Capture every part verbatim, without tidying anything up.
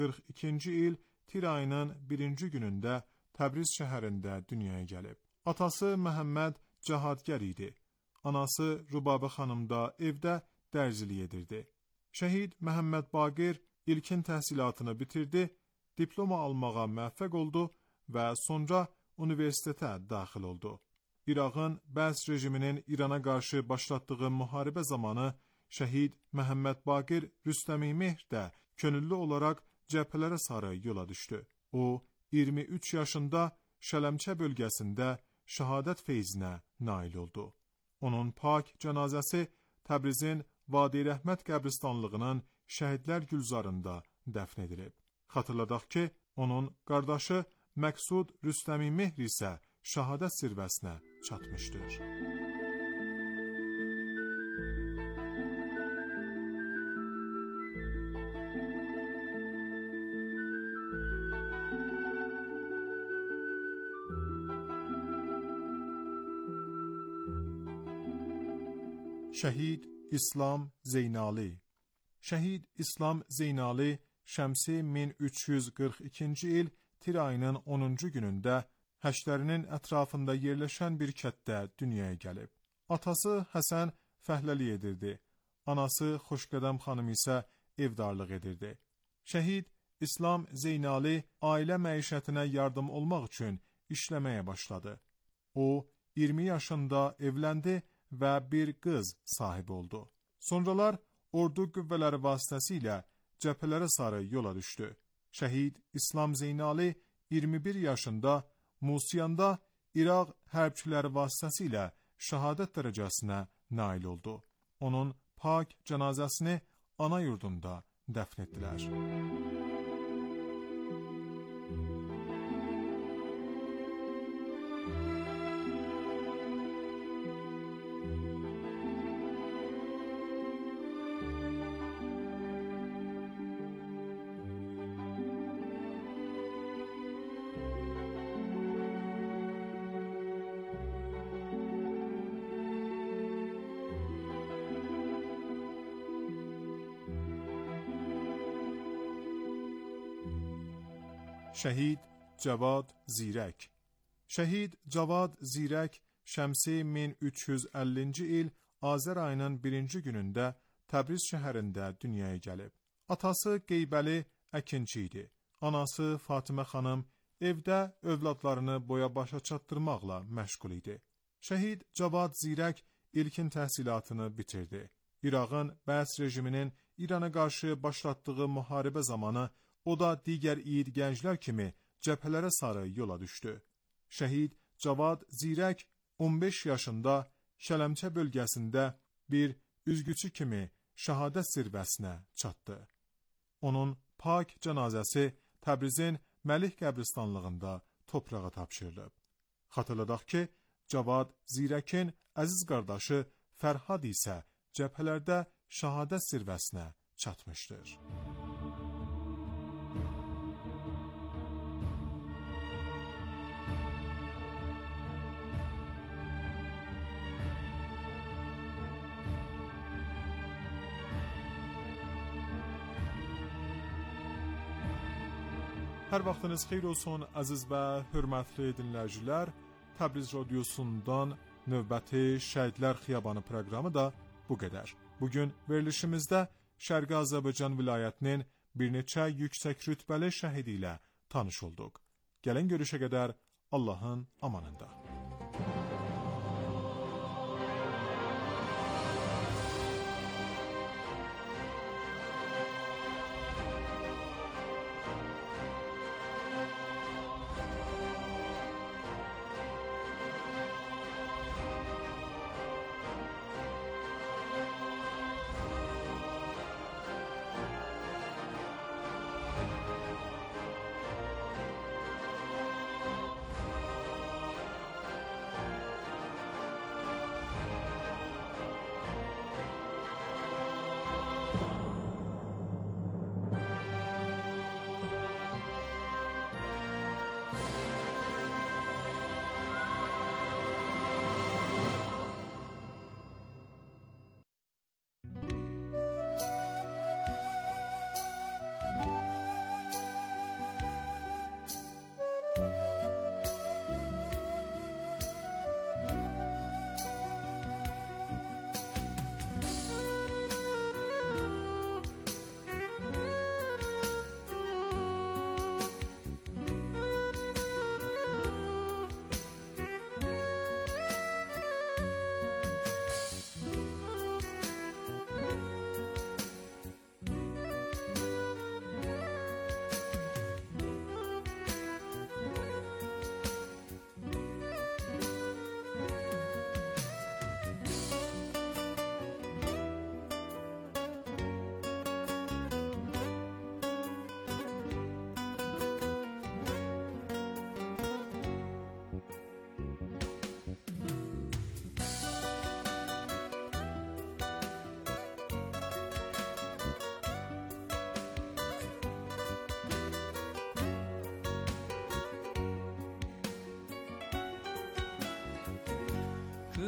qırx ikinci il tir ayının birinci günündə Təbriz şəhərində dünyaya gəlib. Atası Məhəmməd cəhadgər idi. Anası Rübabə xanım da evdə dərzilik edirdi. Şəhid Məhəmməd Baqir ilkin təhsilatını bitirdi, diploma almağa müvəffəq oldu və sonra universitetə daxil oldu. İraqın Bəs rejiminin İrana qarşı başlatdığı müharibə zamanı şəhid Məhəmməd Baqir Rüstəmi-Mehr də könüllü olaraq cəbhələrə sarı yola düşdü. O, iyirmi üç yaşında Şələmçə bölgəsində şəhadət feyzinə nail oldu. Onun pak cənazəsi Təbrizin Vadi Rəhmət qəbristanlığının şəhidlər gülzarında dəfn edilib. Xatırladaq ki, onun qardaşı Məqsud Rüstəmi-Mehr isə şəhadət zirvəsinə çatmışdır. Şəhid İslam Zeynali. Şəhid İslam Zeynali Şəmsi min üç yüz qırx ikinci il tir ayının onuncu günündə Həşlərinin ətrafında yerləşən bir kətdə dünyaya gəlib. Atası Həsən fəhləli edirdi. Anası Xoşqədəm xanım isə evdarlıq edirdi. Şəhid İslam Zeynali ailə məişətinə yardım olmaq üçün işləməyə başladı. O, iyirmi yaşında evləndi və bir qız sahibi oldu. Sonralar ordu qüvvələri vasitəsilə cəbhələrə sarı yola düşdü. Şəhid İslam Zeynali iyirmi bir yaşında Musiyanda İraq hərbçiləri vasitəsilə şəhadət dərəcəsinə nail oldu. Onun pak cənazəsini ana yurdunda dəfn etdilər. Şəhid Cavad Zirək. Şəhid Cavad Zirək Şəmsi min üç yüz əllinci il Azər ayının birinci günündə Təbriz şəhərində dünyaya gəlib. Atası Qeybəli əkinçi idi. Anası Fatimə xanım evdə övladlarını boya başa çatdırmaqla məşğul idi. Şəhid Cavad Zirək ilkin təhsilatını bitirdi. İraqın Bəs rejiminin İrana qarşı başlatdığı müharibə zamanı o da digər yiğit gənclər kimi cəbhələrə sarı yola düşdü. Şəhid Cavad Zirək on beş yaşında Şələmçə bölgəsində bir üzgüçü kimi şəhadət zirvəsinə çatdı. Onun pak cənazəsi Təbrizin Məlik qəbristanlığında torpağa tapşırılıb. Xatırladaq ki, Cavad Zirəkin əziz qardaşı Fərhad isə cəbhələrdə şəhadət zirvəsinə çatmışdır. Hər vaxtınız xeyir olsun, əziz və hörmətli dinləyicilər. Təbriz radiosundan növbəti Şəhidlər Xiyabanı proqramı da bu qədər. Bugün verilişimizdə Şərqi Azərbaycan vilayətinin bir neçə yüksək rütbəli şəhidi ilə tanış olduq. Gələn görüşə qədər Allahın amanında.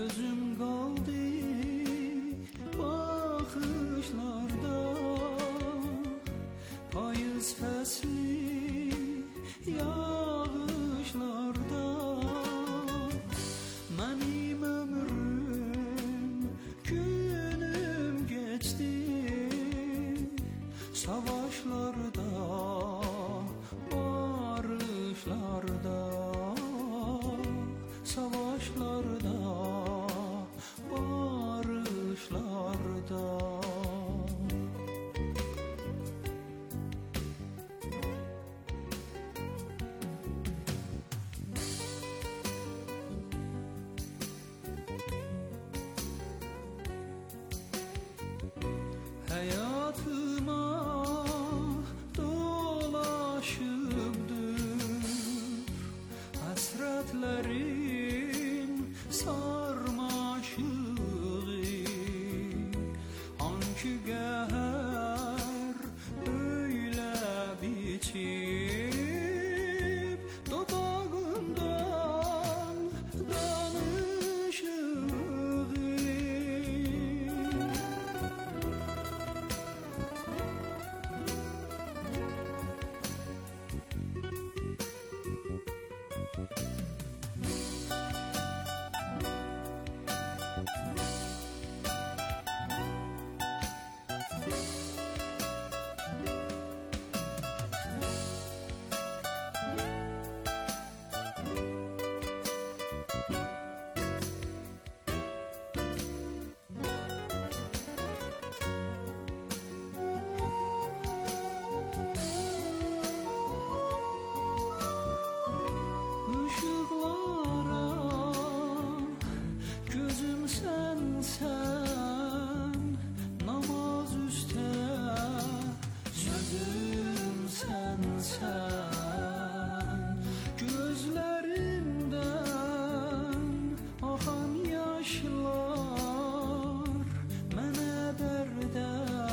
gözüm kaldı bakışlarda, payız fesli yağışlarda. Benim ömrüm günüm geçti savaşlarda, barışlarda, savaşlarda, barışlarda. Hayatıma dolaşıpdır hasretlerin sarmaşığı, hangi gehər öyle biçip dodağımdan danışığı. Işıklara gözüm sensen, namaz üstte sözüm sensen. Gözlerimden akan yaşlar mene derde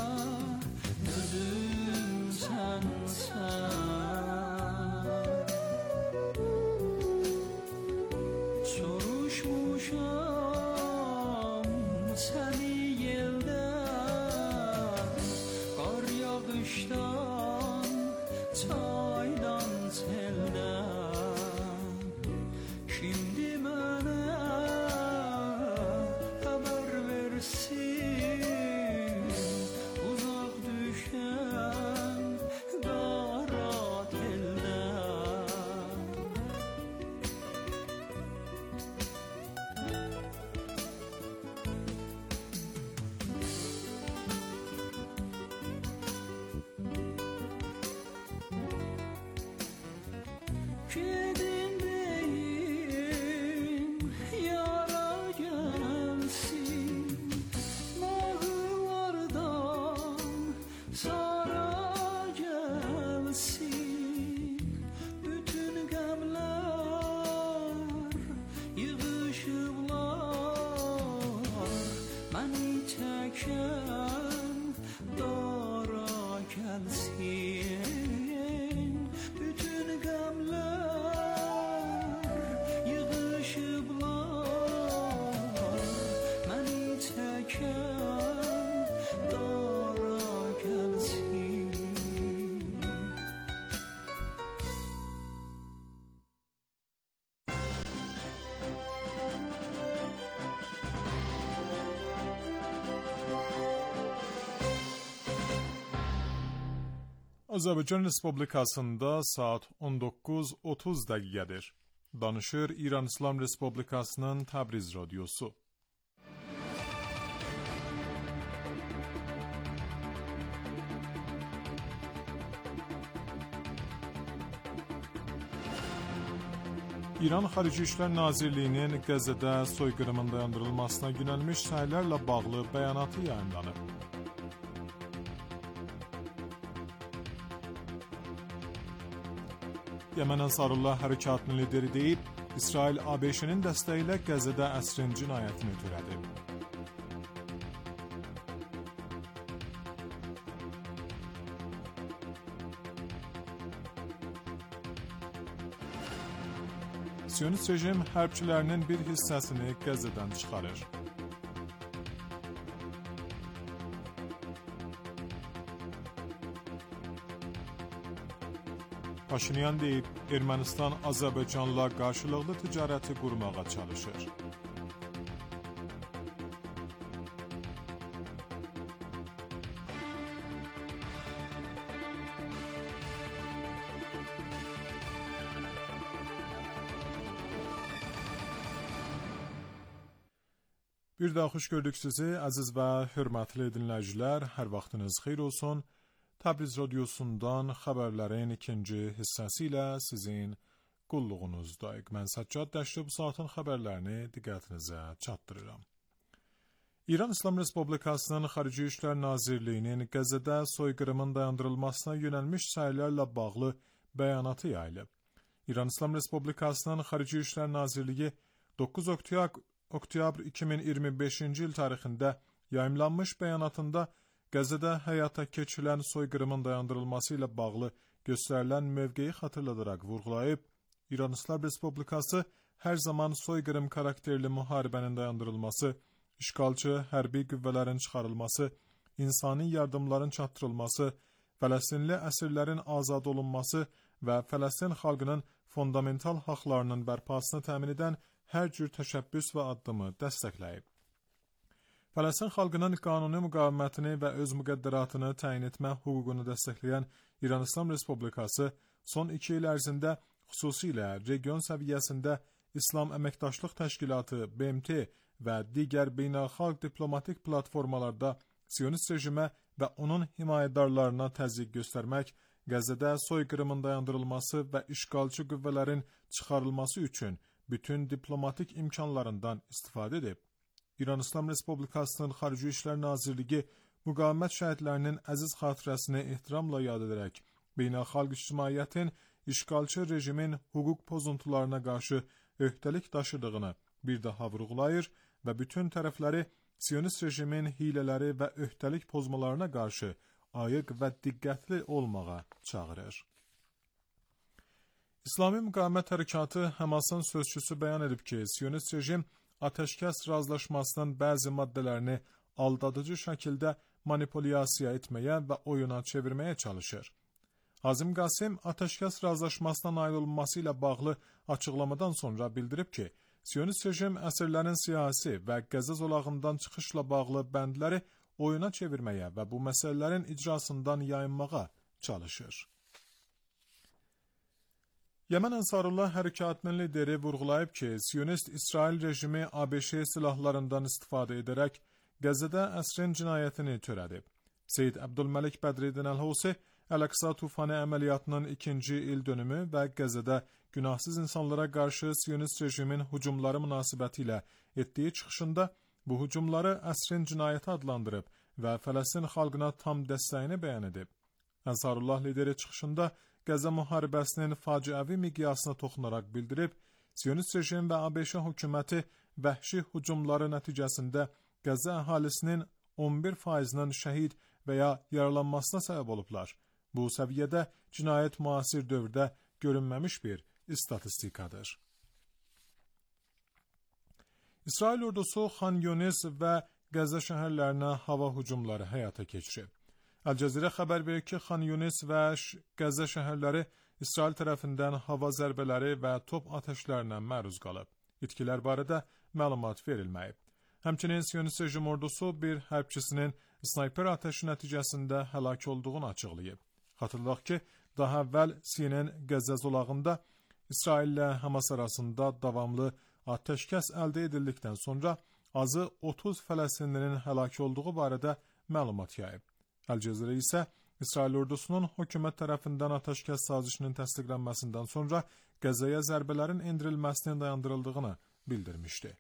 gözüm sensen. Soruşmuşam seni yelden, kar yağıştan, çaydan, selden. Şimdi mənə haber versin uzak düşen kara telden. Kedin deyim yara gelsin, nağılardan sara gelsin. Bütün gemler yığışıblar, beni çeken dara gelsin. Bütün gemler yığışıblar, beni çeken dara gelsin. Azərbaycan Respublikasında saat on doqquz otuz dəqiqədir. Danışır İran İslam Respublikasının Təbriz Radyosu. İran Xarici İşlər Nazirliyinin Qəzzədə soyqırımın dayandırılmasına yönəlmiş səylərlə bağlı bəyanatı yayımlanıb. Yemen Ansarullah Hərəkatının lideri deyib, İsrail A B Ş-nin dəstəyi ilə Qəzzədə əsrin cinayətini törədib. Siyonist rejim hərbçilərinin bir hissəsini Qəzzədən çıxarır. Paşinyan deyib, Ermənistan Azərbaycanla qarşılıqlı ticarəti qurmağa çalışır. Bir daha xoş gördük sizi, əziz və hörmətli dinləyicilər, hər vaxtınız xeyir olsun. Təbriz Radyosundan xəbərlərin ikinci hissəsi ilə sizin qulluğunuzdayıq. Mən Səccad Dəşli bu saatın xəbərlərini diqqətinizə çatdırıram. İran İslam Respublikasının Xarici İşlər Nazirliyinin Qəzzədə soyqırımın dayandırılmasına yönəlmiş səylərlə bağlı bəyanatı yayılıb. İran İslam Respublikasının Xarici İşlər Nazirliyi doqquz oktyabr iki min iyirmi beşinci il tarixində yayımlanmış bəyanatında Qəzzədə həyata keçirilən soyqırımın dayandırılması ilə bağlı göstərilən mövqeyi xatırladaraq vurğulayıb, İran İslam Respublikası hər zaman soyqırım karakterli müharibənin dayandırılması, işğalçı hərbi qüvvələrin çıxarılması, insani yardımların çatdırılması, Fələstinli əsirlərin azad olunması və Fələstin xalqının fundamental haqlarının bərpasını təmin edən hər cür təşəbbüs və addımı dəstəkləyib. Fələstin xalqının qanuni müqavimətini və öz müqəddəratını təyin etmə hüququnu dəstəkləyən İran İslam Respublikası son iki il ərzində xüsusilə region səviyyəsində İslam Əməkdaşlıq Təşkilatı B M T və digər beynəlxalq diplomatik platformalarda Siyonist rejimə və onun himayədarlarına təzyiq göstərmək, Qəzzədə soyqırımın dayandırılması və işğalçı qüvvələrin çıxarılması üçün bütün diplomatik imkanlarından istifadə edib. İran İslam Respublikasının Xarici İşlər Nazirliyi müqavimət şəhidlərinin əziz xatirəsini ehtiramla yad edərək, beynəlxalq ictimaiyyətin işğalçı rejimin hüquq pozuntularına qarşı öhdəlik daşıdığını bir daha vurğulayır və bütün tərəfləri Siyonist rejimin hilələri və öhdəlik pozmalarına qarşı ayıq və diqqətli olmağa çağırır. İslami Müqavimət Hərəkatı Həmasın sözçüsü bəyan edib ki, Siyonist rejim atəşkəs razılaşmasının bəzi maddələrini aldadıcı şəkildə manipulyasiya etməyə və oyuna çevirməyə çalışır. Hazim Qasim atəşkəs razılaşmasına nail olunması ilə bağlı açıqlamadan sonra bildirib ki, Siyonist rejim əsirlərin siyasi və Qəzza zolağından çıxışla bağlı bəndləri oyuna çevirməyə və bu məsələlərin icrasından yayınmağa çalışır. Yəmən Ənsarullah hərəkatının lideri vurğulayıb ki, Siyonist İsrail rejimi A B Ş silahlarından istifadə edərək Qəzzədə əsrin cinayətini törədib. Seyyid Əbdülməlik Bədriddin Əl-Husi Əl-Əqsa tufanı əməliyyatının ikinci il dönümü və Qəzzədə günahsız insanlara qarşı Siyonist rejimin hücumları münasibətilə etdiyi çıxışında bu hücumları əsrin cinayəti adlandırıb və Fələstin xalqına tam dəstəyini bəyan edib. Ənsarullah lideri çıxışında Qəzza müharibəsinin faciəvi miqyasına toxunaraq bildirib, Siyonist rejim və A B Ş hökuməti vəhşi hücumları nəticəsində Qəzza əhalisinin on bir faizinin şəhid və ya yaralanmasına səbəb olublar. Bu səviyyədə cinayət müasir dövrdə görünməmiş bir istatistikadır. İsrail ordusu Xan Yunis və Qəzza şəhərlərinə hava hücumları həyata keçirib. Əl-Cəzirə xəbər verir ki, Xan Yunis və Qəzza şəhərləri İsrail tərəfindən hava zərbələri və top atəşlərinə məruz qalıb. İtkilər barədə məlumat verilməyib. Həmçinin Siyonist rejim ordusu bir hərbçisinin snayper atəşi nəticəsində həlak olduğunu açıqlayıb. Xatırladaq ki, daha əvvəl C N N Qəzza zolağında İsrail ilə Həmas arasında davamlı atəşkəs əldə edildikdən sonra azı otuz Fələstinlinin həlak olduğu barədə məlumat yayıb. Əl-Cəzirə isə İsrail ordusunun hökumət tərəfindən atəşkəs sazişinin təsdiqlənməsindən sonra Qəzzaya zərbələrin endirilməsinin dayandırıldığını bildirmişdi.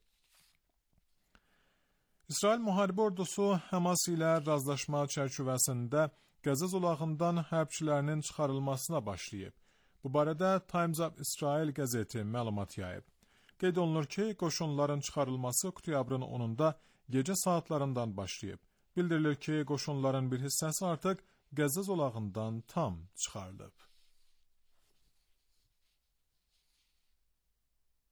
İsrail müharibə ordusu Həmas ilə razılaşma çərçivəsində Qəzza zolağından hərbçilərinin çıxarılmasına başlayıb. Bu barədə Times of Israel qəzeti məlumat yayıb. Qeyd olunur ki, qoşunların çıxarılması oktyabrın onunda gecə saatlarından başlayıb. Bildirilir ki, qoşunların bir hissəsi artıq Qəzza zolağından tam çıxarılıb.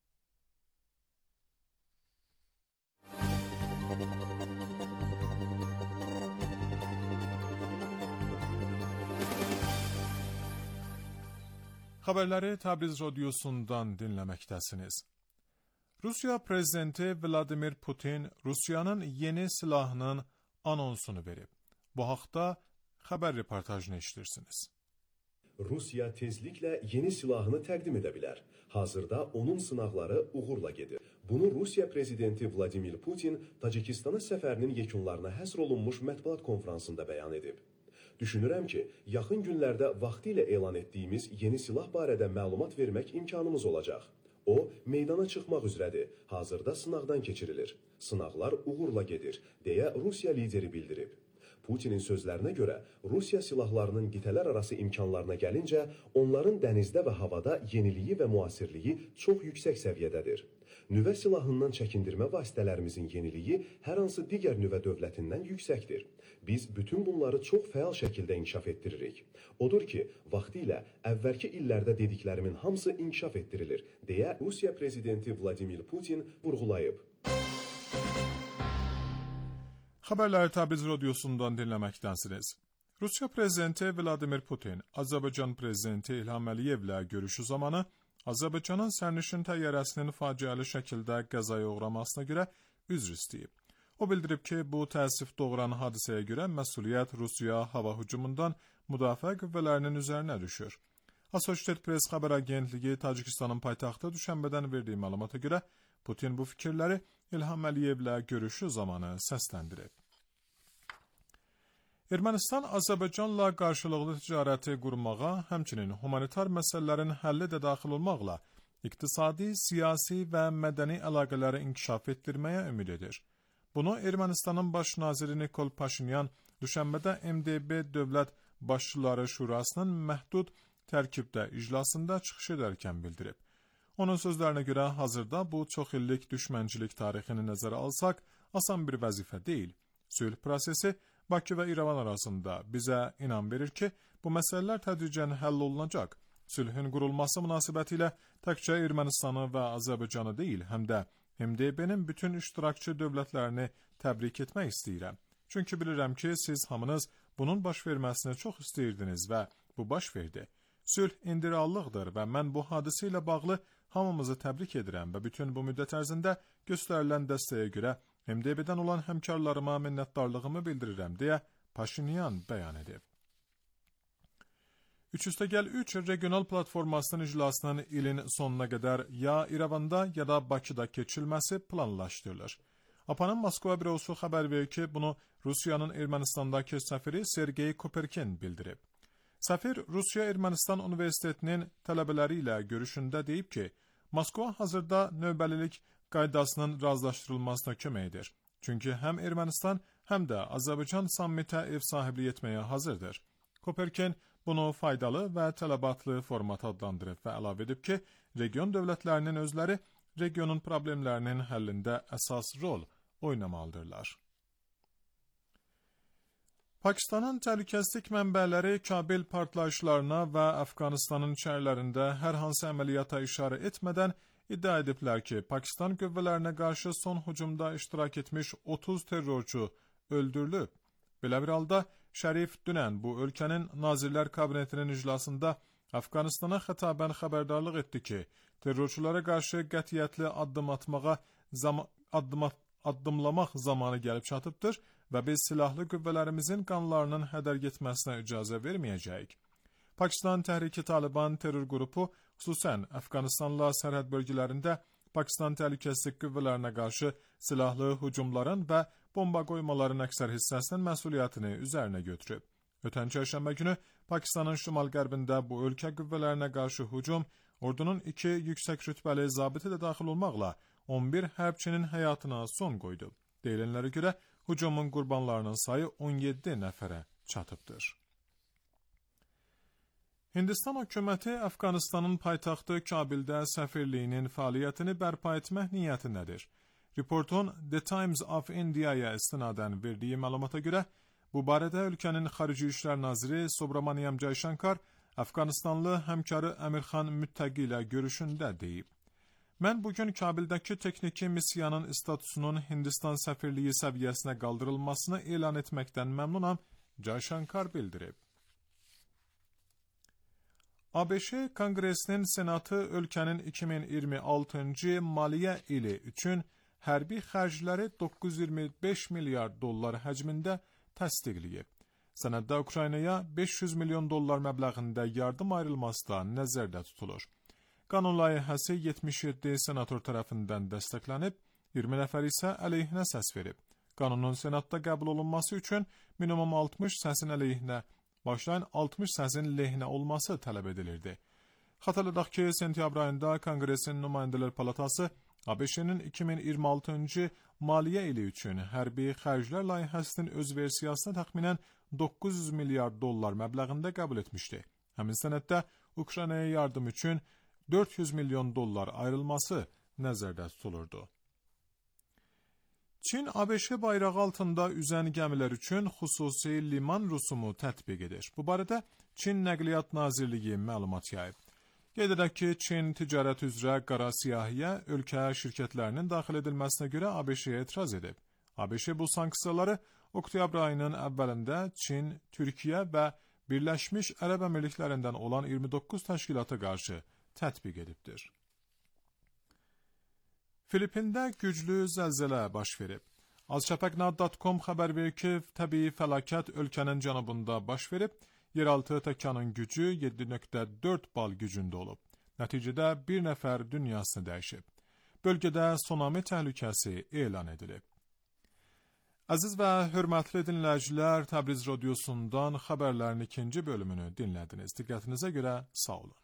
Haberleri Təbriz Radyosu'ndan dinlemektesiniz. Rusya Prezidenti Vladimir Putin, Rusya'nın yeni silahının anonsunu verib. Bu haqda haber reportajını eşitirsiniz. Rusiya tezliklə yeni silahını təqdim edə bilər. Hazırda onun sınaqları uğurla gedir. Bunu Rusiya Prezidenti Vladimir Putin Tacikistana səfərinin yekunlarına həsr olunmuş mətbuat konferansında bəyan edib. Düşünürəm ki, yaxın günlərdə vaxtilə elan etdiyimiz yeni silah barədə məlumat vermək imkanımız olacaq. O, meydana çıxmaq üzrədir. Hazırda sınaqdan keçirilir. Sınaqlar uğurla gedir, deyə Rusiya lideri bildirib. Putinin sözlərinə görə, Rusiya silahlarının qitələr arası imkanlarına gəlincə, onların dənizdə və havada yeniliyi və müasirliyi çox yüksək səviyyədədir. Nüvə silahından çəkindirmə vasitələrimizin yeniliyi hər hansı digər nüvə dövlətindən yüksəkdir. Biz bütün bunları çox fəal şəkildə inkişaf etdiririk. Odur ki, vaxtilə əvvəlki illərdə dediklərimin hamısı inkişaf etdirilir, deyə Rusiya Prezidenti Vladimir Putin vurğulayıb. Haberleri Təbriz Radyosu'ndan dinlemektensiniz. Rusya Prezidenti Vladimir Putin, Azərbaycan Prezidenti İlham Əliyevlə görüşü zamanı Azərbaycanın sərnişin təyyarəsinin faciəli şəkildə qəzaya uğramasına görə üzr istəyib. O bildirib ki, bu təəssüf doğuran hadisəyə görə məsuliyyət Rusiya hava hücumundan müdafiə qüvvələrinin üzərinə düşür. Associated Press xəbər agentliyi Tacikistanın paytaxtı düşənbədən verdiyi məlumata görə Putin bu fikirləri İlham Əliyevlə görüşü zamanı səsləndirib. Ermənistan Azərbaycanla qarşılıqlı ticarəti qurmağa, həmçinin humanitar məsələlərin həlli də daxil olmaqla iqtisadi, siyasi və mədəni əlaqələri inkişaf etdirməyə ümid edir. Bunu Ermənistanın baş naziri Nikol Paşinyan düşənbədə M D B Dövlət Başçıları Şurasının məhdud tərkibdə iclasında çıxış edərkən bildirib. Onun sözlərinə görə hazırda bu çox illik düşmənçilik tarixini nəzərə alsaq, asan bir vəzifə deyil. Sülh prosesi Bakı və İrəvan arasında bizə inam verir ki, bu məsələlər tədricən həll olunacaq. Sülhün qurulması münasibətilə təkcə Ermənistanı və Azərbaycanı deyil, həm də M D B-nin bütün iştirakçı dövlətlərini təbrik etmək istəyirəm. Çünki bilirəm ki, siz hamınız bunun baş verməsini çox istəyirdiniz və bu baş verdi. Sülh indi reallıqdır və mən bu hadisə ilə bağlı hamımızı təbrik edirəm və bütün bu müddət ərzində göstərilən dəstəyə görə M D B-dən olan həmkarlarıma minnətdarlığımı bildirirəm, deyə Paşinyan bəyan edib. üç üstəgəl üç regional platformasının iclasının ilin sonuna qədər ya İrəvanda ya da Bakıda keçirilməsi planlaşdırılır. A P A-nın Moskva bürosu xəbər verir ki, bunu Rusiyanın Ermənistandakı səfiri Sergey Koperkin bildirib. Səfir Rusiya-Ermənistan Universitetinin tələbələri ilə görüşündə deyib ki, Moskva hazırda növbəlilik qaydasının razılaşdırılmasına kömək edir. Çünki həm Ermənistan, həm də Azərbaycan sammitə ev sahibliyi etməyə hazırdır. Koperkin bunu faydalı və tələbatlı format adlandırıb və əlavə edib ki, region dövlətlərinin özləri regionun problemlərinin həllində əsas rol oynamalıdırlar. Pakistanın təhlükəsizlik mənbələri Kabil partlayışlarına və Əfqanistanın şəhərlərində hər hansı əməliyyata işarə etmədən iddia ediblər ki, Pakistan qüvvələrinə qarşı son hücumda iştirak etmiş otuz terrorçu öldürülüb. Belə bir halda Şərif dünən bu ölkənin Nazirlər Kabinetinin iclasında Əfqanistana xətabən xəbərdarlıq etdi ki, terrorçulara qarşı qətiyyətli addım atmağa zam addım addımlamaq zamanı gəlib çatıbdır və biz silahlı qüvvələrimizin qanlarının hədər getməsinə icazə verməyəcəyik. Pakistan Təhriki Taliban terror qrupu xüsusən Əfqanistanla sərhəd bölgələrində Pakistan təhlükəsizlik qüvvələrinə qarşı silahlı hücumların və bomba qoymaların əksər hissəsinin məsuliyyətini üzərinə götürüb. Ötən çərşənbə günü Pakistanın şimal-qərbində bu ölkə qüvvələrinə qarşı hücum, ordunun iki yüksək rütbəli zabiti də daxil olmaqla on bir hərbçinin həyatına son qoydu. Deyilənlərə görə hücumun qurbanlarının sayı on yeddi nəfərə çatıbdır. Hindistan hökuməti Əfqanistanın paytaxtı Kabildə səfirliyinin fəaliyyətini bərpa etmək niyyətindədir. Reportun The Times of India'ya istinadən verdiyi məlumata görə, bu barədə ölkənin Xarici İşlər Naziri Subramaniam Jaishankar Əfqanistanlı həmkarı Əmirxan Müttəqi ilə görüşündə deyib. Mən bugün Kabildəki texniki missiyanın statusunun Hindistan səfirliyi səviyyəsinə qaldırılmasını elan etməkdən məmnunam, Jaishankar bildirib. ABŞ Konqresinin Senatı ölkənin iki min iyirmi altıncı maliyyə ili üçün hərbi xərcləri doqquz yüz iyirmi beş milyard dollar həcmində təsdiqləyib. Sənəddə Ukraynaya beş yüz milyon dollar məbləğində yardım ayrılması da nəzərdə tutulur. Qanun layihəsi yetmiş yeddi senator tərəfindən dəstəklənib, iyirmi nəfər isə əleyhinə səs verib. Qanunun senatda qəbul olunması üçün minimum altmış səsin əleyhinə, başlayın altmış səsin lehinə olması tələb edilirdi. Xatırladaq ki, sentyabr ayında Konqresin Nümayəndələr Palatası ABŞ-nin iki min iyirmi altıncı maliyyə ili üçün hərbi xərclər layihəsinin öz versiyasını təxminən doqquz yüz milyard dollar məbləğində qəbul etmişdi. Həmin sənəddə Ukraynaya yardım üçün dörd yüz milyon dollar ayrılması nəzərdə tutulurdu. Çin ABŞ bayrağı altında üzən gəmilər üçün xüsusi liman rüsumu tətbiq edir. Bu barədə Çin Nəqliyyat Nazirliyi məlumat yayıb. Qeyd edək ki, Çin ticarət üzrə qara siyahıya ölkə şirkətlərinin daxil edilməsinə görə ABŞ-yə etiraz edib. ABŞ bu sanksiyaları oktyabr ayının əvvəlində Çin, Türkiyə və Birləşmiş Ərəb Əmirliklərindən olan iyirmi doqquz təşkilata qarşı tətbiq edibdir. Filippində güclü zəlzələ baş verib. azşəfəqnad nöqtə com xəbər verir ki, təbii fəlakət ölkənin cənubunda baş verib, yeraltı təkanın gücü yeddi nöqtə dörd bal gücündə olub. Nəticədə bir nəfər dünyasını dəyişib. Bölgədə tsunami təhlükəsi elan edilib. Əziz və hörmətli dinləyicilər, Təbriz Radiosundan xəbərlərin ikinci bölümünü dinlədiniz. Diqqətinizə görə sağ olun.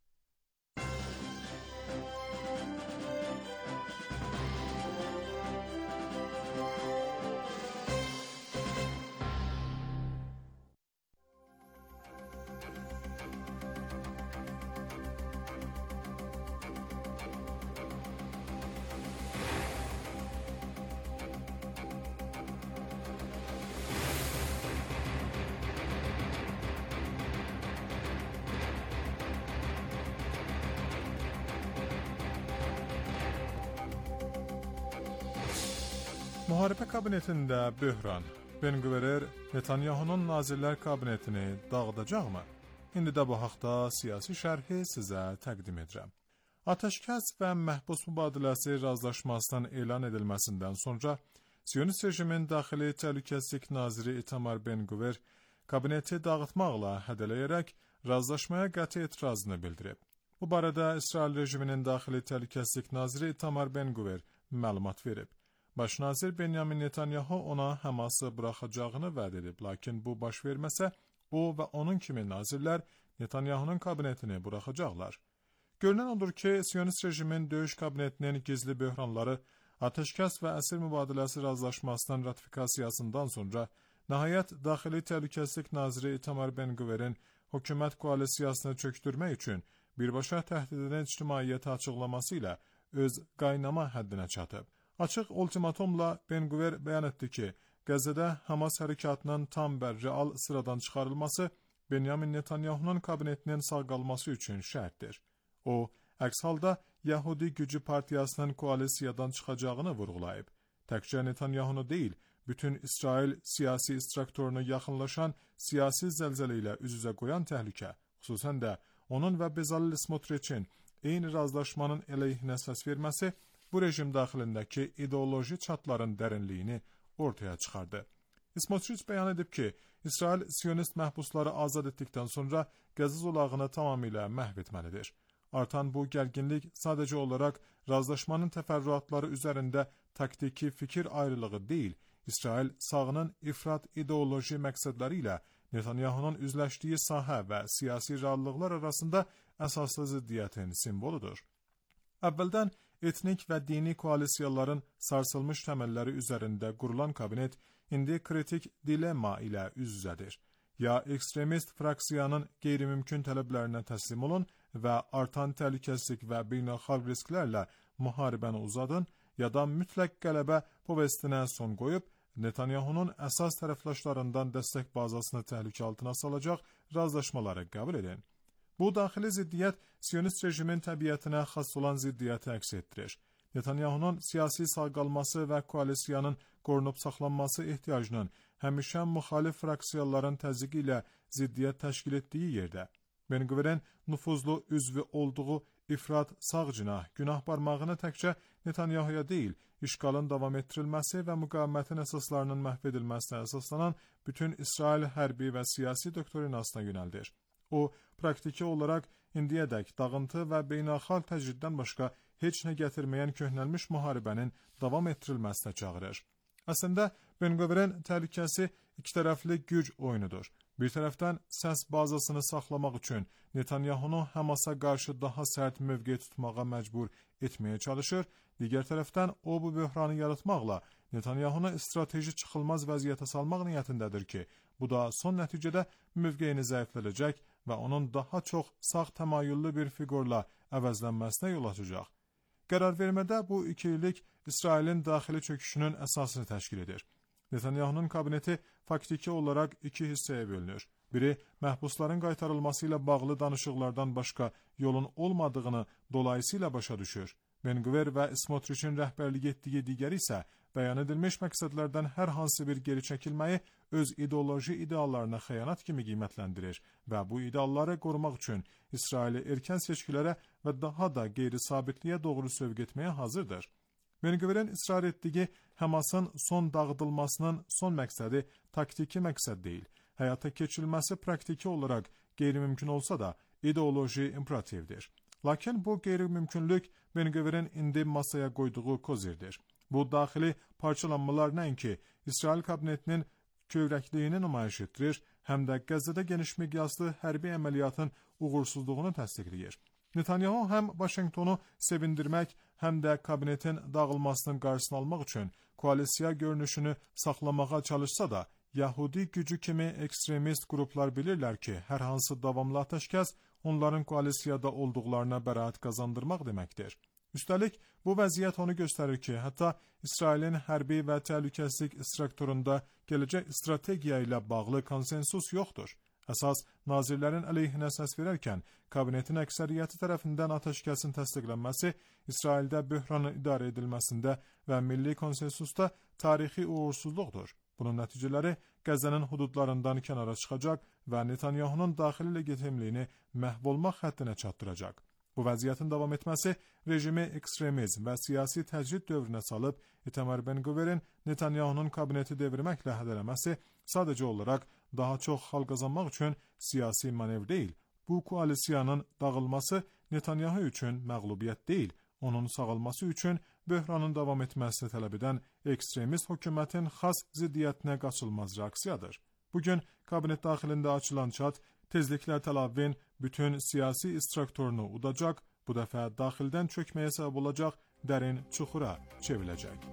Müharibə kabinetində böhran. Ben-Gvir Netanyahunun Nazirlər Kabinetini dağıdacaqmı? İndi də bu haqda siyasi şərhi sizə təqdim edirəm. Ateşkəs və məhbus mübadiləsi razılaşmasının elan edilməsindən sonra Siyonist rejimin daxili təhlükəsizlik naziri Itamar Ben-Gvir kabineti dağıtmaqla hədələyərək razılaşmaya qəti etirazını bildirib. Bu barədə İsrail rejiminin daxili təhlükəsizlik naziri Itamar Ben-Gvir məlumat verib. Baş nazir Benyamin Netanyahu ona Həması buraxacağını vəd edib, lakin bu baş verməsə, o və onun kimi nazirlər Netanyahunun kabinetini buraxacaqlar. Görünən odur ki, Siyonist rejimin döyüş kabinetinin gizli böhranları, ateşkəs və əsir mübadiləsi razılaşmasının ratifikasiyasından sonra nəhayət daxili təhlükəsizlik naziri Itamar Ben-Gvirin hökumət koalisiyasını çöktürmək üçün birbaşa təhdidini ictimaiyyətə açıqlaması ilə öz qaynama həddinə çatıb. Açıq ultimatumla Ben-Gvir bəyan etdi ki, Qəzzədə Hamas hərəkatının tam və real sıradan çıxarılması Benyamin Netanyahunun kabinetinin sağ qalması üçün şərtdir. O, əks halda Yahudi Gücü Partiyasının koalisiyadan çıxacağını vurğulayıb. Təkcə Netanyahunu deyil, bütün İsrail siyasi istraktorunu yaxınlaşan siyasi zəlzələ ilə üz-üzə qoyan təhlükə, xüsusən də onun və Bezalel Smotriçin eyni razılaşmanın əleyhinə səs verməsi bu rejim daxilindəki ideoloji çatların dərinliyini ortaya çıxardı. Smotriç bəyan edib ki, İsrail Siyonist məhbusları azad etdikdən sonra Qəzza zolağını tamamilə məhv etməlidir. Artan bu gərginlik sadəcə olaraq razılaşmanın təfərrüatları üzərində taktiki fikir ayrılığı deyil, İsrail sağının ifrat ideoloji məqsədləri ilə Netanyahunun üzləşdiyi sahə və siyasi reallıqlar arasında əsaslı ziddiyyətin simvoludur. Əvvəldən etnik və dini koalisiyaların sarsılmış təməlləri üzərində qurulan kabinet indi kritik dilemma ilə üz-üzədir. Ya ekstremist fraksiyanın qeyri-mümkün tələblərinə təslim olun və artan təhlükəsizlik və beynəlxalq risklərlə müharibəni uzadın, ya da mütləq qələbə povestinə son qoyub, Netanyahunun əsas tərəfdaşlarından dəstək bazasını təhlükə altına salacaq razılaşmaları qəbul edin. Bu daxili ziddiyyət Siyonist rejimin təbiətinə xas olan ziddiyyəti əks etdirir. Netanyahunun siyasi sağ qalması və koalisiyanın qorunub saxlanması ehtiyacının həmişə müxalif fraksiyaların təzyiqi ilə ziddiyyət təşkil etdiyi yerdə Ben-Gvir'in nüfuzlu üzvü olduğu ifrat sağ cinah, günah barmağını təkcə Netanyahu'ya deyil, işgalın davam ettirilməsi və müqavimətin əsaslarının məhv edilməsinə əsaslanan bütün İsrail hərbi və siyasi doktrinasına yönəldir. O, praktiki olaraq indiyədək dağıntı və beynəlxalq təcriddən başqa heç nə gətirməyən köhnəlmiş müharibənin davam ettirilməsinə çağırır. Əslində, Ben-Gvir'in təhlükəsi iki tərəfli güc oyunudur. Bir tərəfdən səs bazasını saxlamaq üçün Netanyahunu Həmasa qarşı daha sərt mövqe tutmağa məcbur etməyə çalışır, digər tərəfdən o bu böhranı yaratmaqla Netanyahunu strateji çıxılmaz vəziyyətə salmaq niyyətindədir ki, bu da son nəticədə mövqeyini zəiflədəcək və onun daha çox sağ təmayüllü bir fiqurla əvəzlənməsinə yol açacaq. Qərar vermədə bu ikililik İsrailin daxili çöküşünün əsasını təşkil edir. Netanyahunun kabineti faktiki olaraq iki hissəyə bölünür. Biri, məhbusların qaytarılması ilə bağlı danışıqlardan başqa yolun olmadığını dolayısıyla başa düşür. Ben-Gvir və Smotrich'in rəhbərlik etdiyi digəri isə bəyan edilmiş məqsədlərdən hər hansı bir geri çəkilməyi öz ideoloji ideallarına xəyanət kimi qiymətləndirir və bu idealları qorumaq üçün İsraili erkən seçkilərə və daha da qeyri-sabitliyə doğru sövq etməyə hazırdır. Ben-Gvir'in israr etdiyi Həmasın son dağıdılmasının son məqsədi taktiki məqsəd deyil, həyata keçirilməsi praktiki olaraq qeyri-mümkün olsa da ideoloji imperativdir. Lakin bu qeyri-mümkünlük Ben-Gvir'in indi masaya qoyduğu kozirdir. Bu daxili parçalanmalar nəinki İsrail kabinetinin kövrəkliyini nümayiş etdirir, həm də Qəzzədə geniş miqyaslı hərbi əməliyyatın uğursuzluğunu təsdiqləyir. Netanyahu həm Vaşinqtonu sevindirmək, həm də kabinetin dağılmasının qarşısını almaq üçün koalisiya görünüşünü saxlamağa çalışsa da, Yahudi gücü kimi ekstremist qruplar bilirlər ki, hər hansı davamlı atəşkəs onların koalisiyada olduqlarına bəraət qazandırmaq deməkdir. Üstəlik, bu vəziyyət onu göstərir ki, hətta İsrailin hərbi və təhlükəsizlik strukturunda gələcək strategiya ilə bağlı konsensus yoxdur. Əsas, nazirlərin əleyhinə səs verərkən, kabinetin əksəriyyəti tərəfindən atəşkəsin təsdiqlənməsi, İsraildə böhranın idarə edilməsində və milli konsensusda tarixi uğursuzluqdur. Bunun nəticələri Qəzzənin hududlarından kənara çıxacaq və Netanyahunun daxili legitimliyini məhv olmaq həddinə çatdıracaq. Bu vəziyyətin davam etməsi rejimi ekstremizm və siyasi təcrid dövrünə salıb, İtamar Ben-Gvir'in Netanyahunun kabineti devirməklə hədələməsi sadəcə olaraq daha çox xal qazanmaq üçün siyasi manevr deyil. Bu koalisiyanın dağılması Netanyahu üçün məğlubiyyət deyil, onun sağalması üçün böhranın davam etməsini tələb edən ekstremist hökumətin xas ziddiyyətinə qaçılmaz reaksiyadır. Bugün kabinet daxilində açılan çat tezliklə Tel Avivin bütün siyasi strukturunu udacaq, bu dəfə daxildən çökməyə səbəb olacaq, dərin çuxura çevriləcək.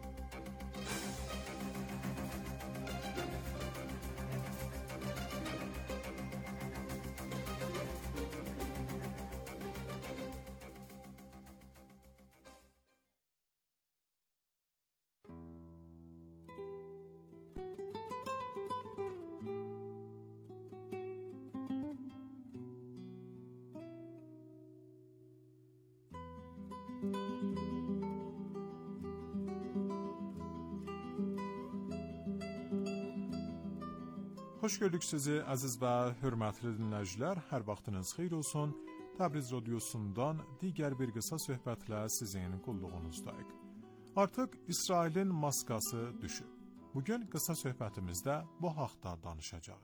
Xoş gördük sizi əziz və hörmətli dinləyicilər. Hər vaxtınız xeyir olsun. Təbriz radiosundan digər bir qısa söhbətlə sizin qulluğunuzdayıq. Artıq İsrailin maskası düşüb. Bugün qısa söhbətimizdə bu haqda danışacağıq.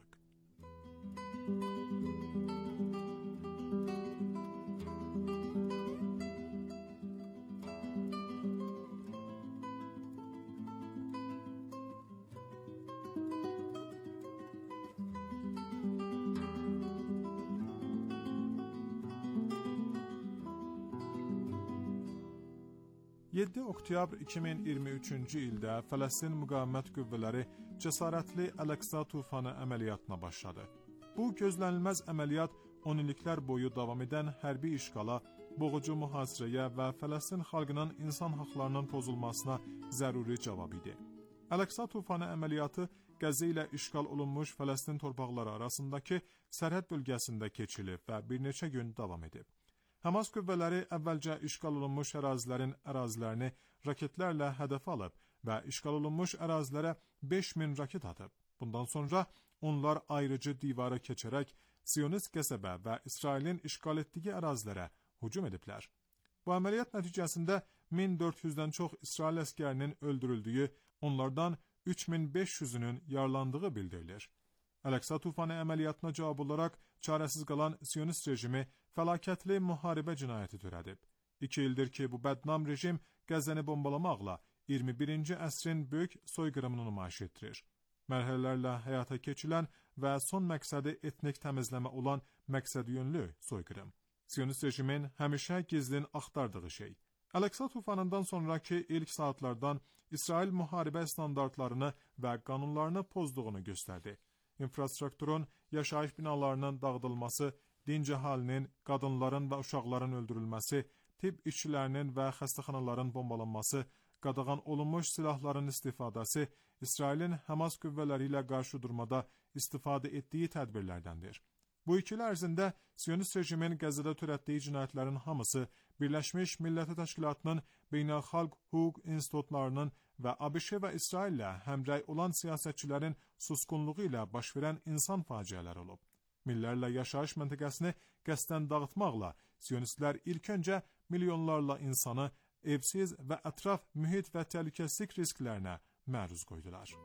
yeddi oktyabr iki min iyirmi üçüncü ildə Fələstin müqavimət qüvvələri cəsarətli Əl-Əqsa tufanı əməliyyatına başladı. Bu gözlənilməz əməliyyat on illiklər boyu davam edən hərbi işğala, boğucu mühasirəyə və Fələstin xalqının insan haqlarının pozulmasına zəruri cavab idi. Əl-Əqsa tufanı əməliyyatı Qəzza ilə işğal olunmuş Fələstin torpaqları arasındakı sərhəd bölgəsində keçilib və bir neçə gün davam edib. Həmas qüvvələri əvvəlcə işğal olunmuş ərazilərin ərazilərini raketlərlə hədəf alıb və işğal olunmuş ərazilərə beş min raket atıb. Bundan sonra onlar ayrıcı divara keçərək Siyonist qəsəbə və İsrailin işğal etdiyi ərazilərə hücum ediblər. Bu əməliyyat nəticəsində min dörd yüzdən çox İsrail əskərinin öldürüldüyü, onlardan üç min beş yüzünün yaralandığı bildirilir. Əl-Əqsa tufanı əməliyyatına cavab olaraq çarəsiz qalan Siyonist rejimi fəlakətli müharibə cinayəti törədib. İki ildir ki, bu bədnam rejim Qəzzəni bombalamaqla iyirmi birinci əsrin böyük soyqırımını nümayiş etdirir. Mərhələlərlə həyata keçirilən və son məqsədi etnik təmizləmə olan məqsədyönlü soyqırım. Siyonist rejimin həmişə gizlin axtardığı şey. Əl-Əqsa tufanından sonraki ilk saatlardan İsrail müharibə standartlarını və qanunlarını pozduğunu göstərdi. İnfrastrukturun, yaşayış binalarının dağıdılması, dinc əhalinin, qadınların və uşaqların öldürülməsi, tibb işçilərinin və xəstəxanaların bombalanması, qadağan olunmuş silahların istifadəsi İsrailin Həmas qüvvələri ilə qarşı durmada istifadə etdiyi tədbirlərdəndir. Bu iki il ərzində Siyonist rejimin Qəzzədə törətdiyi cinayətlərin hamısı Birləşmiş Millətlər Təşkilatının, beynəlxalq hüquq institutlarının və ABŞ və İsraillə həmrəy olan siyasətçilərin susqunluğu ilə baş verən insan faciələri olub. Millərlə yaşayış məntəqəsini qəsdən dağıtmaqla Siyonistlər ilk öncə milyonlarla insanı evsiz və ətraf mühit və təhlükəsizlik risklərinə məruz qoydular.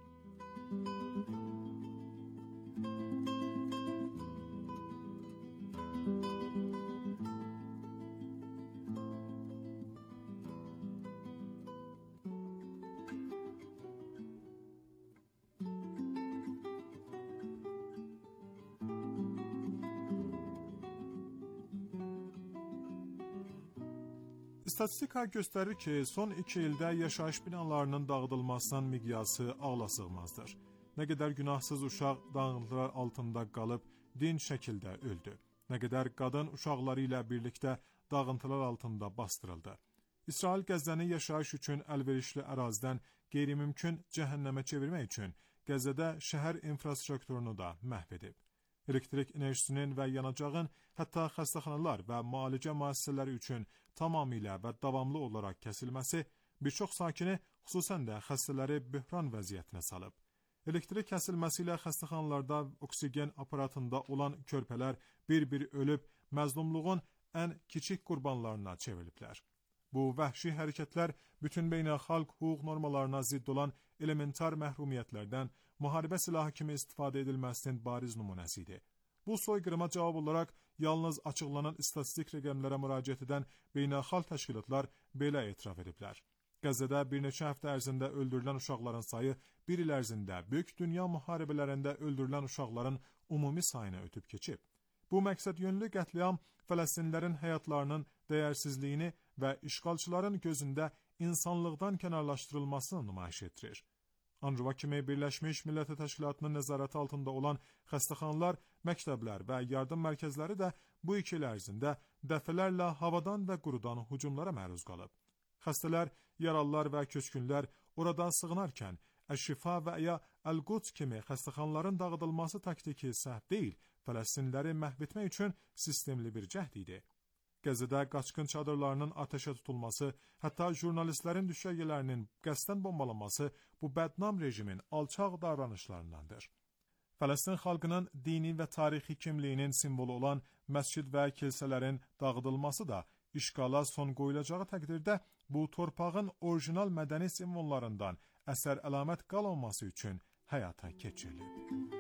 Statistika göstərir ki, son iki ildə yaşayış binalarının dağıdılmasının miqyası ağla sığmazdır. Nə qədər günahsız uşaq dağıntılar altında qalıb, dinc şəkildə öldü. Nə qədər qadın uşaqları ilə birlikdə dağıntılar altında bastırıldı. İsrail Qəzzəni yaşayış üçün əlverişli ərazidən qeyri-mümkün cəhənnəmə çevirmək üçün Qəzzədə şəhər infrastrukturunu da məhv edib. Elektrik enerjisinin və yanacağın, hətta xəstəxanalar və müalicə müəssisələri üçün tamamilə və davamlı olaraq kəsilməsi bir çox sakini, xüsusən də xəstələri böhran vəziyyətinə salıb. Elektrik kəsilməsi ilə xəstəxanalarda oksigen aparatında olan körpələr bir-bir ölüb, məzlumluğun ən kiçik qurbanlarına çevriliblər. Bu vəhşi hərəkətlər bütün beynəlxalq hüquq normalarına zidd olan elementar məhrumiyyətlərdən müharibə silahı kimi istifadə edilməsinin bariz nümunəsidir. Bu soyqırıma cavab olaraq yalnız açıqlanan istatistik rəqəmlərə müraciət edən beynəlxalq təşkilatlar belə etiraf ediblər. Qəzzədə bir neçə həftə ərzində öldürülən uşaqların sayı bir il ərzində böyük dünya müharibələrində öldürülən uşaqların ümumi sayını ötüb keçib. Bu məqsədyönlü qətliam Fələstinlilərin həyatlarının dəyərsizliyini və işğalçıların gözündə insanlıqdan kənarlaşdırılmasını nümayiş etdirir. Anruva kimi Birləşmiş Millətlər Təşkilatının nəzarəti altında olan xəstəxanalar, məktəblər və yardım mərkəzləri də bu iki il ərzində dəfələrlə havadan və qurudan hücumlara məruz qalıb. Xəstələr, yaralılar və köçkünlər orada sığınarkən Əş-Şifa və ya Əl-Quds kimi xəstəxanaların dağıdılması taktiki səhv deyil, Fələstinliləri məhv etmək üçün sistemli bir cəhd idi. Qəzzədə qaçqın çadırlarının atəşə tutulması, hətta jurnalistlərin düşərgələrinin qəsdən bombalanması bu bədnam rejimin alçaq davranışlarındandır. Fələstin xalqının dini və tarixi kimliyinin simvolu olan məscid və kilsələrin dağıdılması da işğala son qoyulacağı təqdirdə bu torpağın orijinal mədəni simvollarından əsər əlamət qalmaması üçün həyata keçirilib.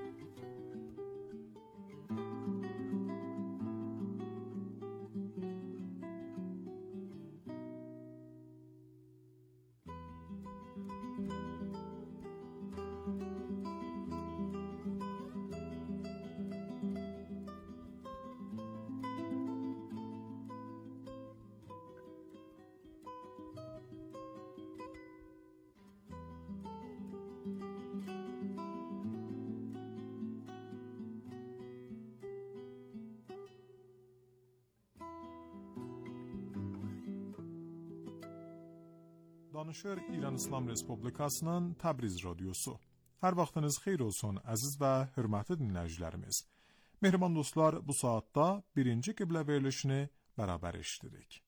Danışır İran İslam Respublikasının Təbriz radiosu. Hər vaxtınız xeyir olsun, əziz və hörmətli dinləyicilərimiz. Mehriban dostlar, bu saatda birinci qiblə verilişini bərabər eşitdik.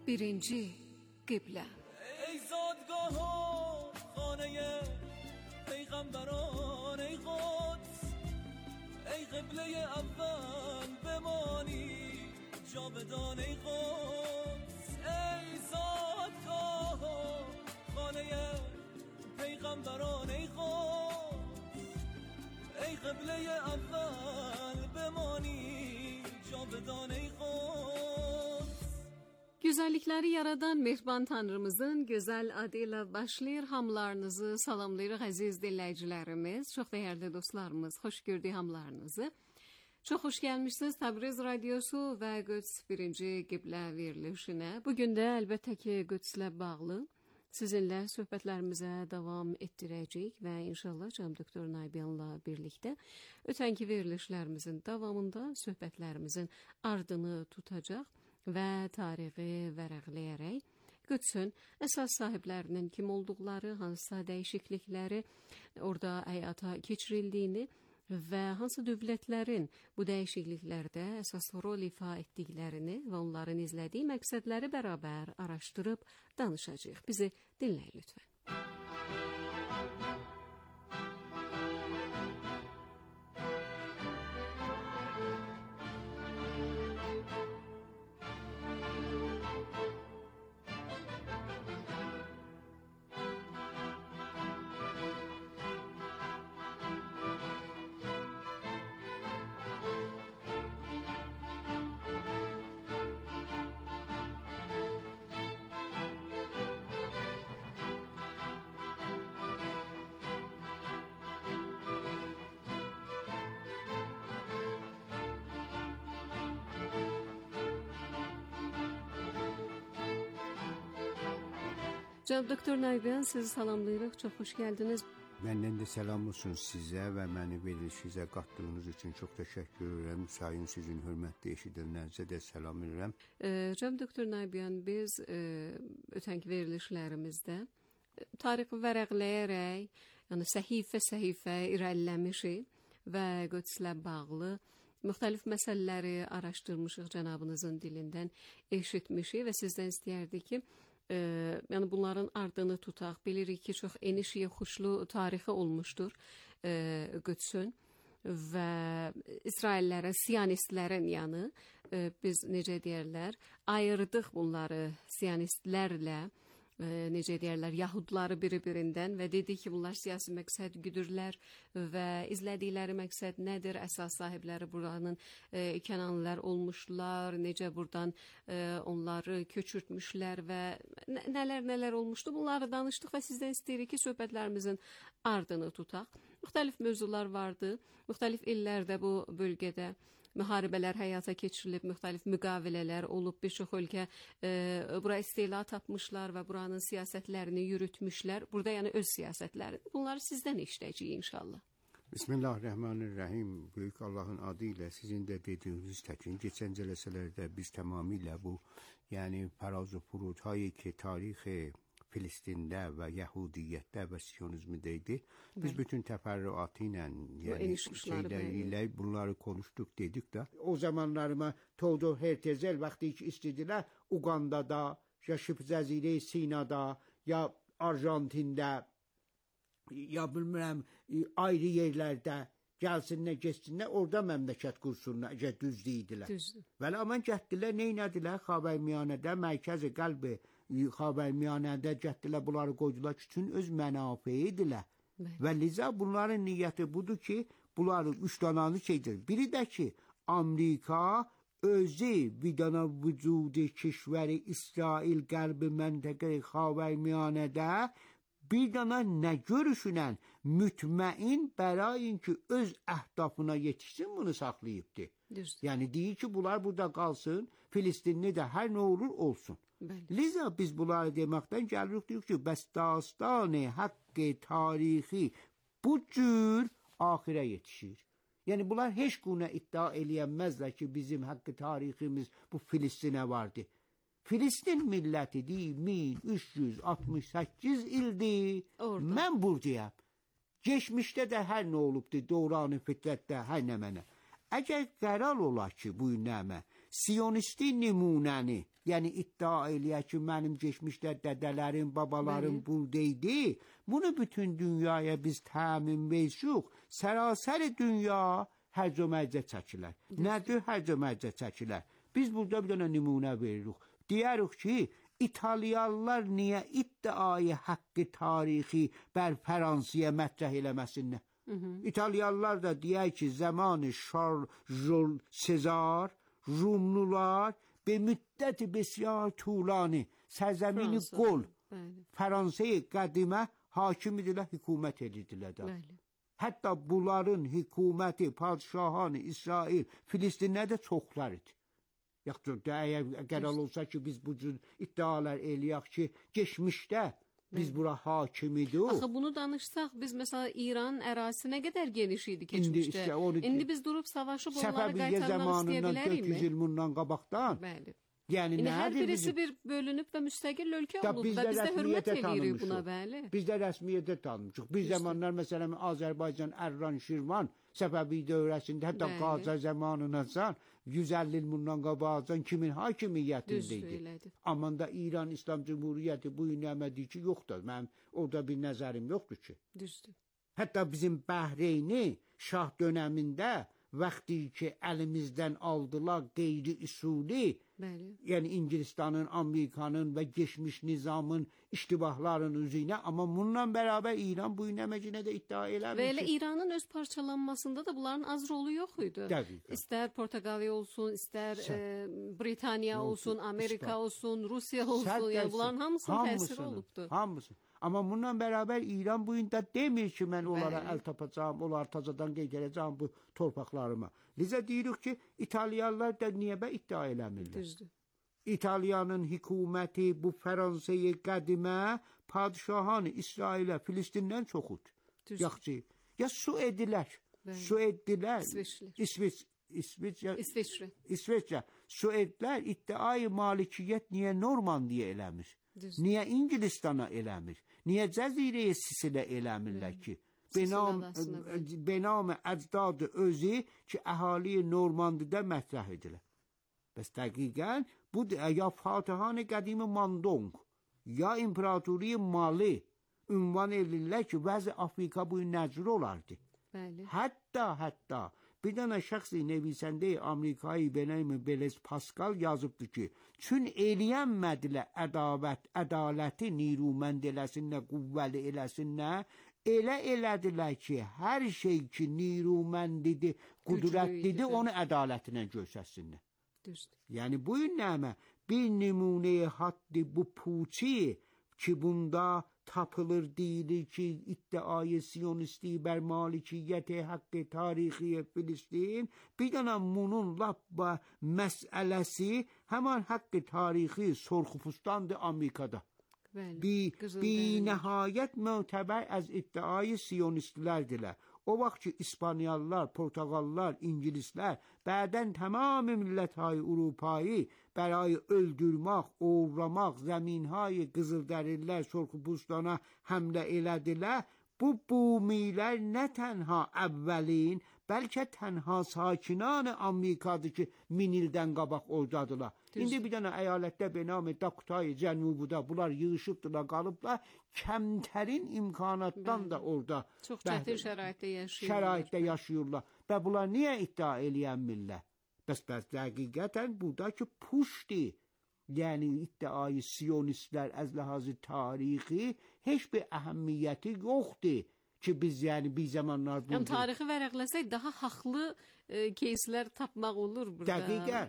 birinci qiblə. ای زادگاه و خانه پیغمبران ای قدس ای قبله اول بمانی جاودان ای قدس ای زادگاه و خانه پیغمبران ای قدس ای قبله اول بمانی جاودان ای قدس. Gözəllikləri yaradan Mehriban Tanrımızın gözəl adı ilə başlayır. Hamılarınızı salamlayırıq əziz dinləyicilərimiz, çox dəyərli dostlarımız. Xoş gördük hamılarınızı. Çox xoş gəlmişsiniz Təbriz Radiosu və Qüds birinci qiblə verilişinə. Bugün də əlbəttə ki, Qüdslə bağlı sizinlə söhbətlərimizə davam etdirəcəyik və inşallah Cənab Doktor Naybiyanla birlikdə ötənki verilişlərimizin davamında söhbətlərimizin ardını tutacaq və tarixi vərəqləyərək Qüdsün əsas sahiblərinin kim olduqları, hansısa dəyişiklikləri orada həyata keçirildiyini və hansı dövlətlərin bu dəyişikliklərdə əsas rol ifa etdiklərini və onların izlədiyi məqsədləri bərabər araşdırıb danışacağıq. Bizi dinləyin lütfən. Cənab Doktor Naybiyan, sizi salamlayırıq. Çox xoş gəldiniz. Məndən də salam olsun sizə və məni verilişinizə qatdığınız üçün çox təşəkkür edirəm. Sayın sizin hörmətli eşidənlərinizə də salam edirəm. E, Cənab Doktor Naybiyan, biz e, ötənki verilişlərimizdə e, tarixi vərəqləyərək, yəni səhifə-səhifə irəliləmişik və Qüdslə bağlı müxtəlif məsələləri araşdırmışıq, cənabınızın dilindən eşitmişik və sizdən istəyərdik ki, e, yəni bunların ardını tutaq. Bilirik ki, çox eniş yoxuşlu tarixi olmuşdur e, Qüdsün və İsraillərin, Siyonistlərin yanı e, biz necə deyərlər, ayırdıq bunları Siyonistlərlə, e, necə deyərlər, Yahudları biri-birindən və dedik ki, bunlar siyasi məqsəd güdürlər və izlədikləri məqsəd nədir? Əsas sahibləri buranın e, Kənanlılar olmuşlar, necə buradan e, onları köçürtmüşlər və nələr-nələr olmuşdu? Bunları danışdıq və sizdən istəyirik ki, söhbətlərimizin ardını tutaq. Müxtəlif mövzular vardı. Müxtəlif illərdə bu bölgədə müharibələr həyata keçirilib, müxtəlif müqavilələr olub, bir çox ölkə e, bura istila tapmışlar və buranın siyasətlərini yürütmüşlər. Burada yəni öz siyasətlərini. Bunları sizdən eşidəcəyik inşallah. Bismillahirrahmanirrahim. Böyük Allahın adı ilə sizin də dediyiniz təkin keçən cələsələrdə biz tamamilə bu, yəni Paraz və Furudhayı ki, tarixi Filistində və Yahudiyyətdə və Siyonizmdə idi. Biz Bəli. bütün təfərrüatı ilə, yəni şeyləri ilə bunları konuşduq, dedik də. O zamanlarıma Teodor Herzl vaxtı ki istədilər Ugandada, ya Şibh Cəzirə Sinada, ya Arjantində, ya bilmirəm ayrı yerlərdə gəlsinlər, geçsinlər, orada məmləkət qursunlar, əgər düzdüydilər. Düzdür. Vəli aman gətdilər, neynədilər? Xavərmiyanədə, mərkəzi qəlbi Xavərmiyanədə gətdilər, bunları qoydular ki, üçün öz mənafeyidirlər. Və liza bunların niyyəti budur ki, bunları üç dananı şeydir. Biri də ki, Amerika özü bir dana vücudu kişvəri İsrail qəlbi məntəqə Xavərmiyanədə bir dana nə görüşünən mütməin bərayin ki, öz əhdafına yetişsin, bunu saxlayıbdır. Düzdür. Yəni deyir ki, bunlar burada qalsın, Filistinli də hər nə olur olsun. Bəli. Liza biz bunları deməkdən gəlirik, deyik ki, bəs dastanı, haqqı, tarixi bu cür axirə yetişir. Yəni bunlar heç quna iddia eləyənməzlər ki, bizim haqqı tariximiz bu Filistinə vardı. Filistin millətidir, min üç yüz altmış səkkiz ildir. Orada. Mən buradayam. Geçmişdə də hər nə olubdur, dövranı fitrətdə, hər nə mənə. Əgər qərar olar ki, bu nəmə siyonisti nümunəni, yəni iddia eləyək ki, mənim geçmişdə dədələrim, babalarım Bəli. buradaydı, bunu bütün dünyaya biz təmin veririk, sərasər dünya hərcəməcə çəkilər. Nədir hərcəməcə çəkilər? Biz burada bir dənə nümunə veririk. Deyirik ki, İtalyanlar niyə iddiayı haqqı tarixi bər Fransaya mətrəh eləməsinlər? Hı -hı. İtalyanlar da deyək ki, zamanı Charles Sezar, Rumlular به مدت بسیار طولانی سرزمین گل Fransa'yı qədimə hakim idilər, hökumət edirdilər. Hətta bunların hökuməti, padişahını İsrail, Filistinə də çoxlar idi. Yaxud da əgər olsa ki, biz bu cür iddialar eləyək ki, geçmişdə biz bura hakim idik. Axı bunu danışsaq, biz mesela İran ərazisi nə qədər geniş idi keçmişdə. İndi, işte, İndi biz durub savaşıb onları qaytarmaq istəyə dörd yüz il bundan qabaqdan. Bəli. Yəni İndi hər birisi bizim... bir bölünüb və müstəqil ölkə olub və biz də hörmət edirik buna, bəli. Biz də rəsmiyyətə tanımışıq. Bir işte. Zamanlar məsələn Azərbaycan Ərran Şirvan Səfəvi dövrəsində hətta Qacar zamanınacan yüz əlli il bundan qabaqdan kimin hakimiyyətində idi. Amma da İran İslam Cumhuriyyəti bu inəmədi ki, yoxdur. Mənim orada bir nəzərim yoxdur ki. Düzdür. Hətta bizim Bəhreyni şah dönəmində vaxtı ki əlimizdən aldılar qeyri-üsuli, Bəli. Yəni İngilistanın, Amerikanın və geçmiş nizamın iştibahlarının üzerinə, amma bununla bərabər İran bu inəməcinə də iddia eləmiş. Və elə İranın öz parçalanmasında da bunların az rolu yox idi. Dəqiqən. İstər Portugaliya olsun, istər e, Britaniya olsun, Amerika İspan. olsun, Rusiya olsun, Sərtləsin. Yəni bunların hamısının təsiri olubdu. Hamısı. Amma bununla bərabər İran bu gün də demir ki, mən onlara Bəli. əl tapacağım, onları tazadan qeydirəcəm bu torpaqlarıma. Lizə deyirik ki, İtalyanlar da niyə bə iddia eləmirlər? Düzdür. İtalyanın hökuməti bu Fransaya qədimə padişahını İsrailə, Filistindən çoxud. Yaxşı. Ya su edilər. Bəli. Su edilər. İsveçlər. İsveç, İsveç, İsveçrə. İsveçrə. Su edilər. İddiayı malikiyyət niyə Normandiya eləmir? Düzdür. Niyə İngilistana eləmir? Niyə Cəzirəyə Sisilə eləmirlər ki? Benam, benam əcdadı özü ki, əhali Normandidə mətrəh edilir. Bəs dəqiqən bu ya Fatihan-ı Qədimi Mandong, ya İmparatoriya Mali ünvan edirlər ki, vəzi Afrika bu nəcr olardı. Bəli. Hətta, hətta bir dənə şəxsi nevisəndə Amerikayı Benjamin Blaise Pascal yazıbdır ki, çün eləyənmədilər ədavət, ədaləti nirumənd eləsinlər, quvvəli eləsinlər, elə elədilər ki, hər şey ki niruməndidir, qudrətlidir, onu ədalətinə göstərsinlər. Düzdür. Yəni bu nəmə bir nümunəyə haddi bu puçi ki bunda tapılır deyilir ki iddiayı siyonisti bər malikiyyəti haqqı tarixi Filistin bir dənə bunun lap məsələsi həman haqqı tarixi sorxupustandır Amerikada. Bir, bir nəhayət mötəbər az iddiayı siyonistlərdirlər. O vaxt ki İspaniyallar, Portugallar, İngilislər bədən tamam millət-hay Avropayı bərayı öldürmək, oğurlamaq, zəminhay qızıldərillər, sorxupustana həmlə elədilər. Bu bumilər nə tənha əvvəlin, bəlkə tənha sakinanı Amerikadır ki, min ildən qabaq oradadılar. İndi bir dənə əyalətdə benamı Dakotay Cənubuda bunlar yığışıbdılar, qalıblar. Kəmtərin imkanatdan da orada çox çətin şəraitdə yaşayırlar. Şəraitdə yaşayırlar. Və bunlar niyə iddia eləyənmirlər? Bəs bəs dəqiqətən buradakı puşdi. Yəni iddiayı siyonistlər az ləhazı tarixi heç bir əhəmiyyəti yoxdur ki biz yəni bir zamanlar burada. Yəni tarixi vərəqləsək daha haqlı e, keyslər tapmaq olur burada. Dəqiqən.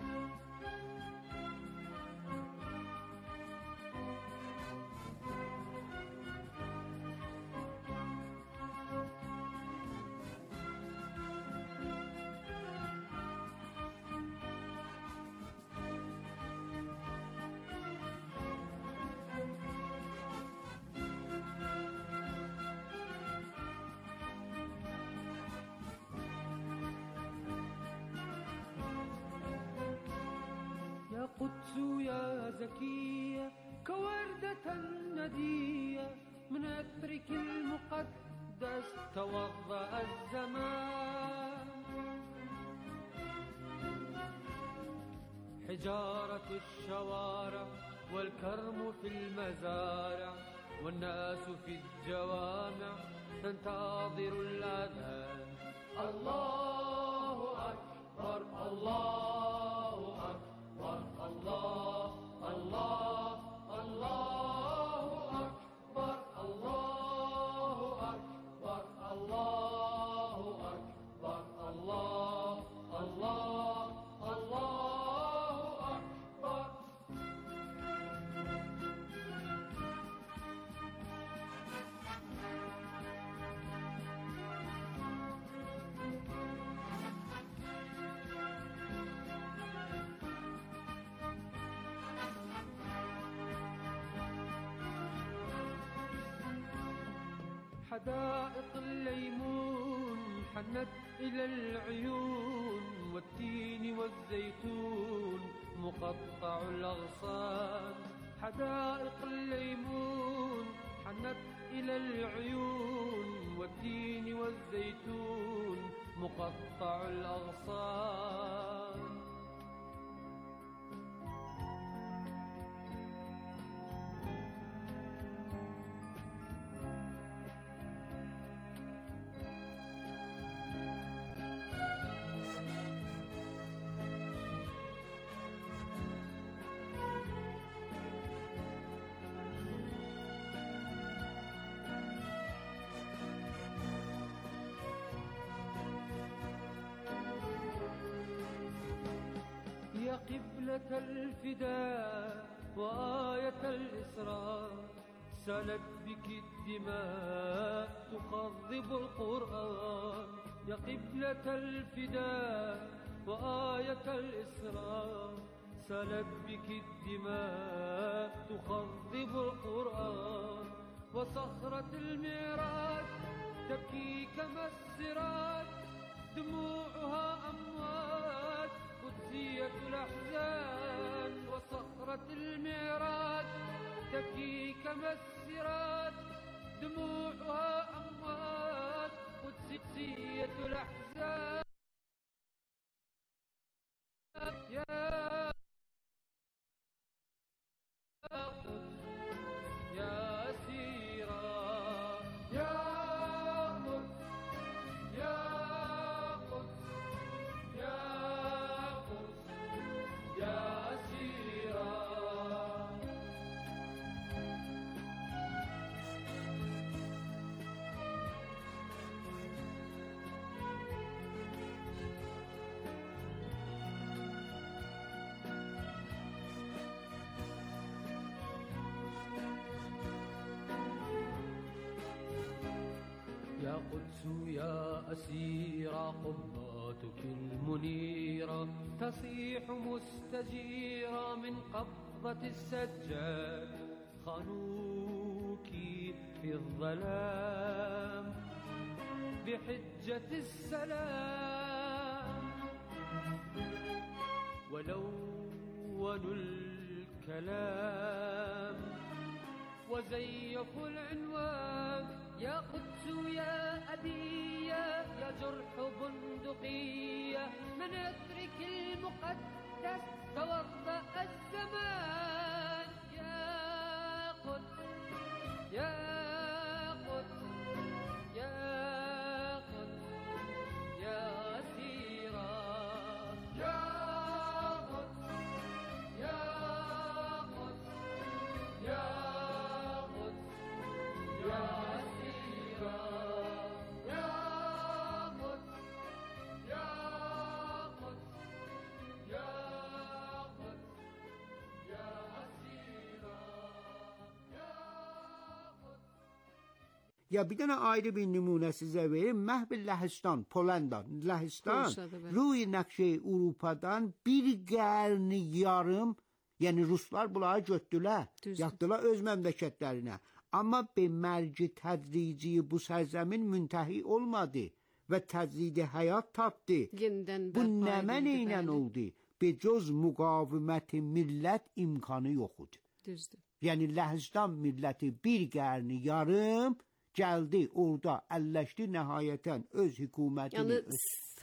قدس يا زكية كوردة ندية من أثرك المقدس توضأ الزمان حجارة الشوارع والكرم في المزارع والناس في الجوامع تنتظر الأذان. الله أكبر الله أكبر الله الله الله أكبر الله أكبر الله أكبر الله الله الله أكبر. حدائق الليمون حنت إلى العيون والتين والزيتون مقطع الأغصان. حدائق الليمون حنت إلى العيون والتين والزيتون مقطع الأغصان. يا قبلة الفداء وآية الإسراء سالت بك الدماء تخضب القرآن. يا قبلة الفداء وآية الإسراء سالت بك الدماء تخضب القرآن. وصخرة المعراج تبكي كما السراج دموعها أمواج قدسية الأحزان. وصخرة المعراج تبكي كما السراج دموعها أمواج قدسية الأحزان. يا قدس يا سيرا يا قدس يا قدس يا قدس يا سيرا. يا قدس يا أسيرة قباتك المنيرة تصيح مستجيرة من قبضة السجاد. خانوك في الظلام بحجة السلام ولونوا الكلام وزيفوا العنوان. يا قدس يا أبية يا جرح بندقية من أترك المقدس توضأ الزمان. يا قدس يا قدس يا قدس يا سيرا يا قدس يا قدس يا قدس يا یا بیدن ayrı bir numune size vereyim. Mehv Lehistan, Polanda. Lehistan روی نقشه Avrupa'dan bir qərni yarım, yəni Ruslar bunları götdülər, yatdılar öz məmləkətlərinə. Amma be mərci tədrici bu sərзəmin müntəhi olmadı və təcrid həyat tapdı. Bu nə mənə oldu? Be cöz müqavimət millət imkanı yoxud. Düzdür. Yəni Lehistan milləti bir qərni yarım gəldi orada əlləşdi nəhayətən öz hökumətini. Yəni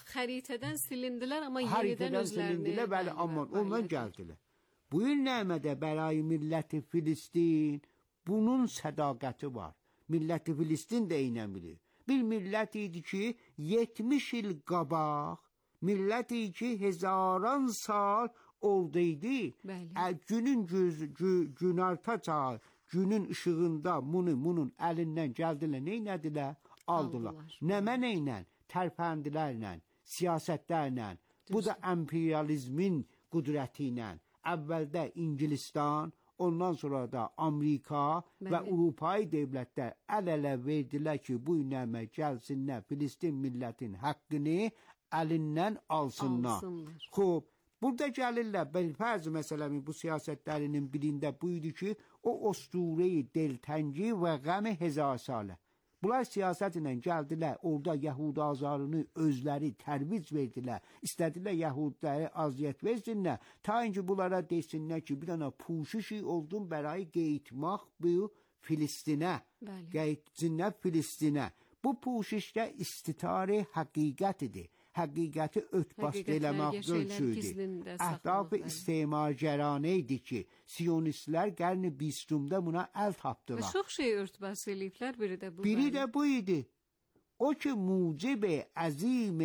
xəritədən silindilər amma yenidən Xəritədən özlərini silindilər, bəli, amma ondan gəldilər. Bu il nəmədə bəray milləti Filistin, bunun sədaqəti var. Milləti Filistin də eynən bilir. Bir millət idi ki, yetmiş il qabaq, millət idi ki, hezaran sal olduydu. Günün göz, gü, günarta çağı, günün ışığında bunu, bunun əlindən gəldilər, neynədilər? Aldılar. Aldılar. Nəmə neynən? Tərpəndilərlə, siyasətlərlə, bu da emperyalizmin qüdrəti ilə. Əvvəldə İngilistan, ondan sonra da Amerika Bəli. Və Avropai dövlətlər əl-ələ verdilər ki, bu nəmə gəlsinlər, Filistin millətin haqqını əlindən alsınlar. alsınlar. Xob, burada gəlirlər, bəlfərz məsələmin bu siyasətlərinin birində buydu ki, o osturəyi deltəngi və qəmi hezar salə. Bunlar siyasət ilə gəldilər, orada Yəhud azarını özləri tərviz verdilər, istədilər Yəhudləri aziyyət versinlər, ta inki bunlara desinlər ki, bir dana puşuşi oldun bəray qeytmaq bu Filistinə, qeytsinlər Filistinə. Bu puşuşda istitarə həqiqətidir. Həqiqəti örtbas eləmək ölçüydü. Əhdaf istismargəranə idi ki, Siyonistlər qarni بیستمdə buna əl tapdılar. Və çox şey örtbas eləyiblər, biri də bu. Biri də bu idi. O ki mucib əzim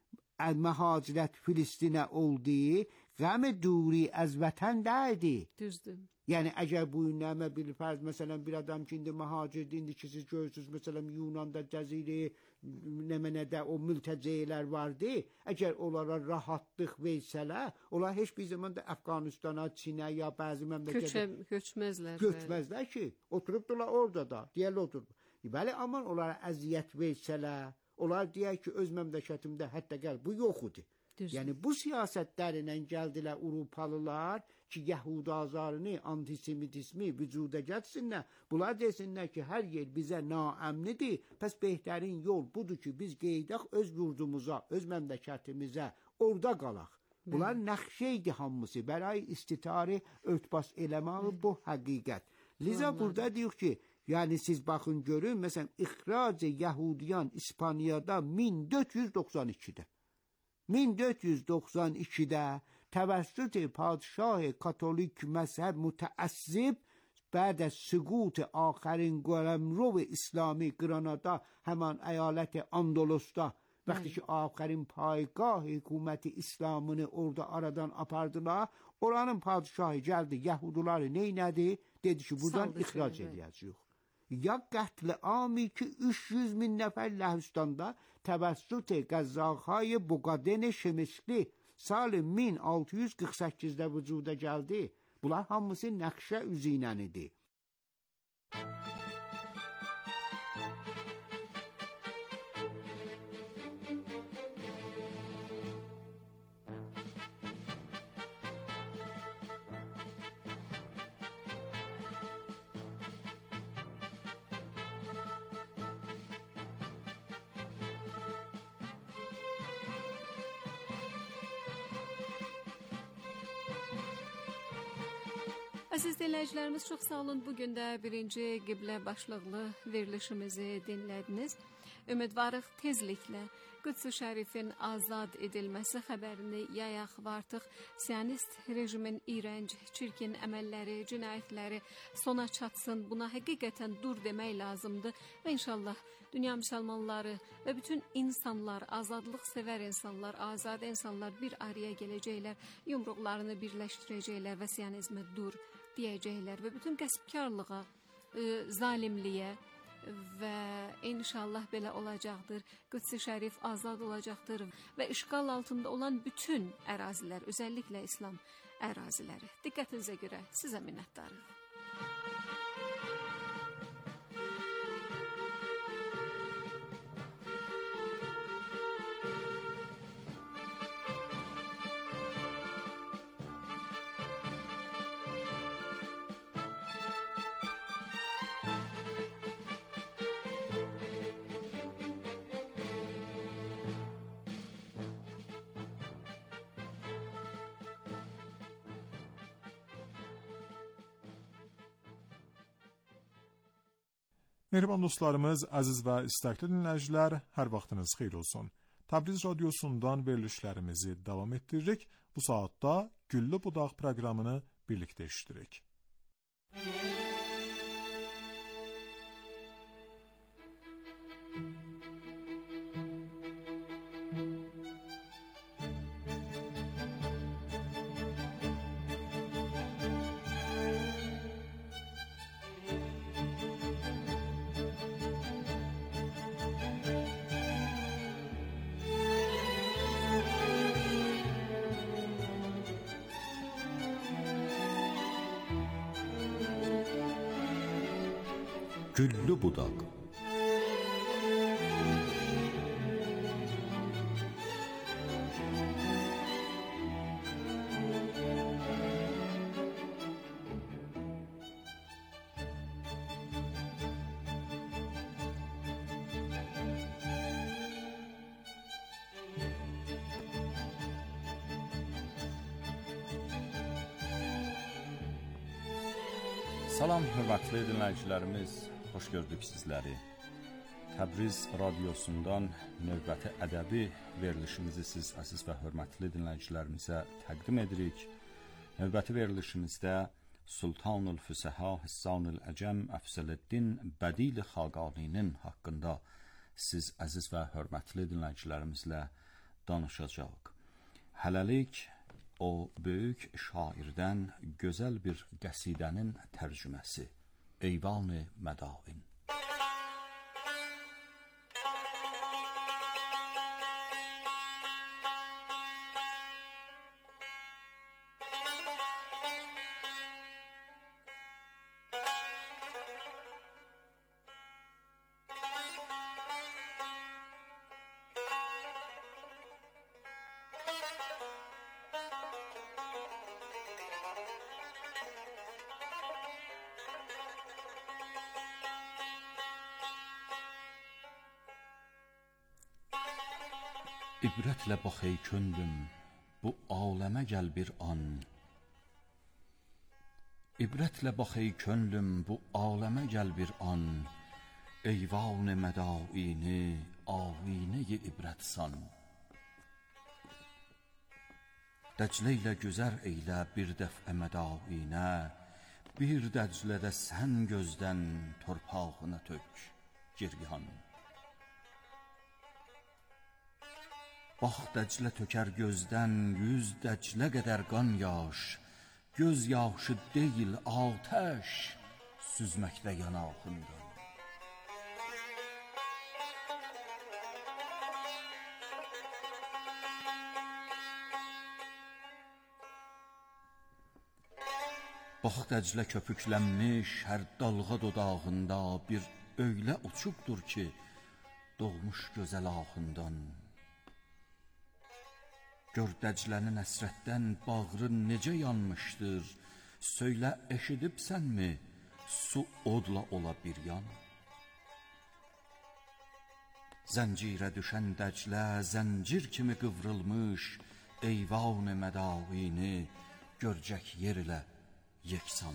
məhacirət Filistinə oldu, qəm duri az vətən deydi. Düzdür. Yəni əgər bu nəmə bir fərz, məsələn, bir adam ki, indi mühacirdir, indi ki, siz görürsünüz, məsələn, Yunan'da, cəzirə, nəmənədə o mültəceylər vardı, əgər onlara rahatlıq versələr, onlar heç bir zaman da Əfqanistana, Çinə ya bəzi məmləkətə köçməzlər. Köçməzlər ki, oturubdular orada da, deyərlər oturub. Bəli, aman onlara əziyyət versələr, onlar deyər ki, öz məmləkətimdə hətta gəl, bu yox idi. Düzdür. Yəni bu siyasətlərlə gəldilər Avropalılar ki, Yəhud azarını, antisemitizmi vücuda gəlsinlər. Bunlar desinlər ki, hər yer bizə naəmnidir. Pəs behtərin yol budur ki, biz qeydək öz yurdumuza, öz məmləkətimizə, orada qalaq. Bunlar nəxşeydi hamısı. Bəray istitarı örtbas eləməyi bu həqiqət. Liza burada deyir ki, yəni siz baxın görün, məsələn, ixrac Yahudiyan İspaniyada min dörd yüz doxsan ikidə. min dörd yüz doxsan ikidə توسط پادشاه کاتولیک مذهب متعصب بعد از سقوط آخرین قلمرو اسلامی گرانادا همان ایالت اندلس'ta وقتی که آخرین پایگاه حکومت اسلامını orada aradan apardılar, oranın padişahı geldi Yahudileri neynedi? Dedi ki buradan ihraç edeceğiz. Ya qətl ami ki üç yüz min nəfər Ləhistanda təvəssüt qəzzaqhay Buqaden Şemişli sal min altı yüz qırx səkkizdə vücuda gəldi. Bunlar hamısı nəqşə üzünənidir. Əziz dinləyicilərimiz, çox sağ olun. Bugün də birinci qiblə başlıqlı verilişimizi dinlədiniz. Ümidvarıq tezliklə Qüds-ü Şərifin azad edilməsi xəbərini yayaq və artıq Siyonist rejimin iyrənc, çirkin əməlləri, cinayətləri sona çatsın. Buna həqiqətən dur demək lazımdır və inşallah dünya müsəlmanları və bütün insanlar, azadlıq sevər insanlar, azad insanlar bir araya gələcəklər, yumruqlarını birləşdirəcəklər və Siyonizmə dur deyəcəklər və bütün qəsbkarlığa, e, zalimliyə və inşallah belə olacaqdır. Qüds-ü Şərif azad olacaqdır və işğal altında olan bütün ərazilər, özəlliklə İslam əraziləri. Diqqətinizə görə sizə minnətdarıq. Mehriban dostlarımız, əziz və istəkli dinləyicilər, hər vaxtınız xeyir olsun. Təbriz radiosundan verilişlərimizi davam etdiririk. Bu saatda Güllü Budaq proqramını birlikdə eşidirik. Güllü Budaq. Salam, hörmətli dinləyicilərimiz, xoş gördük sizləri. Təbriz radiosundan növbəti ədəbi verilişimizi siz əziz və hörmətli dinləyicilərimizə təqdim edirik. Növbəti verilişimizdə Sultanul Füsəha Hissanul Əcəm Əfzələddin Bədil Xaqaninin haqqında siz əziz və hörmətli dinləyicilərimizlə danışacaq. Hələlik o böyük şairdən gözəl bir qəsidənin tərcüməsi Eyvan-ı Mədavin. İbrətlə bax ey könlüm, bu aləmə gəl bir an. İbrətlə bax ey könlüm, bu aləmə gəl bir an. Eyvan-ı mədaini, avine-i ibrət san. Dəclə ilə gözər eylə bir dəfə mədainə. Bir dəclədə sən gözdən torpağına tök giryan. Bax dəclə tökər gözdən yüz dəclə qədər qan yaş. Göz yaşı deyil atəş süzməkdə yanağında. Bax dəclə köpüklənmiş hər dalğa dodağında bir öylə uçubdur ki, doğmuş gözəl ağından. Gör Dəclənin əsrətdən bağrın necə yanmışdır. Söylə eşidibsənmi, su odla ola bir yan. Zəncirə düşən Dəclə zəncir kimi qıvrılmış. Eyvan-ı mədaini görcək yer ilə yeksan.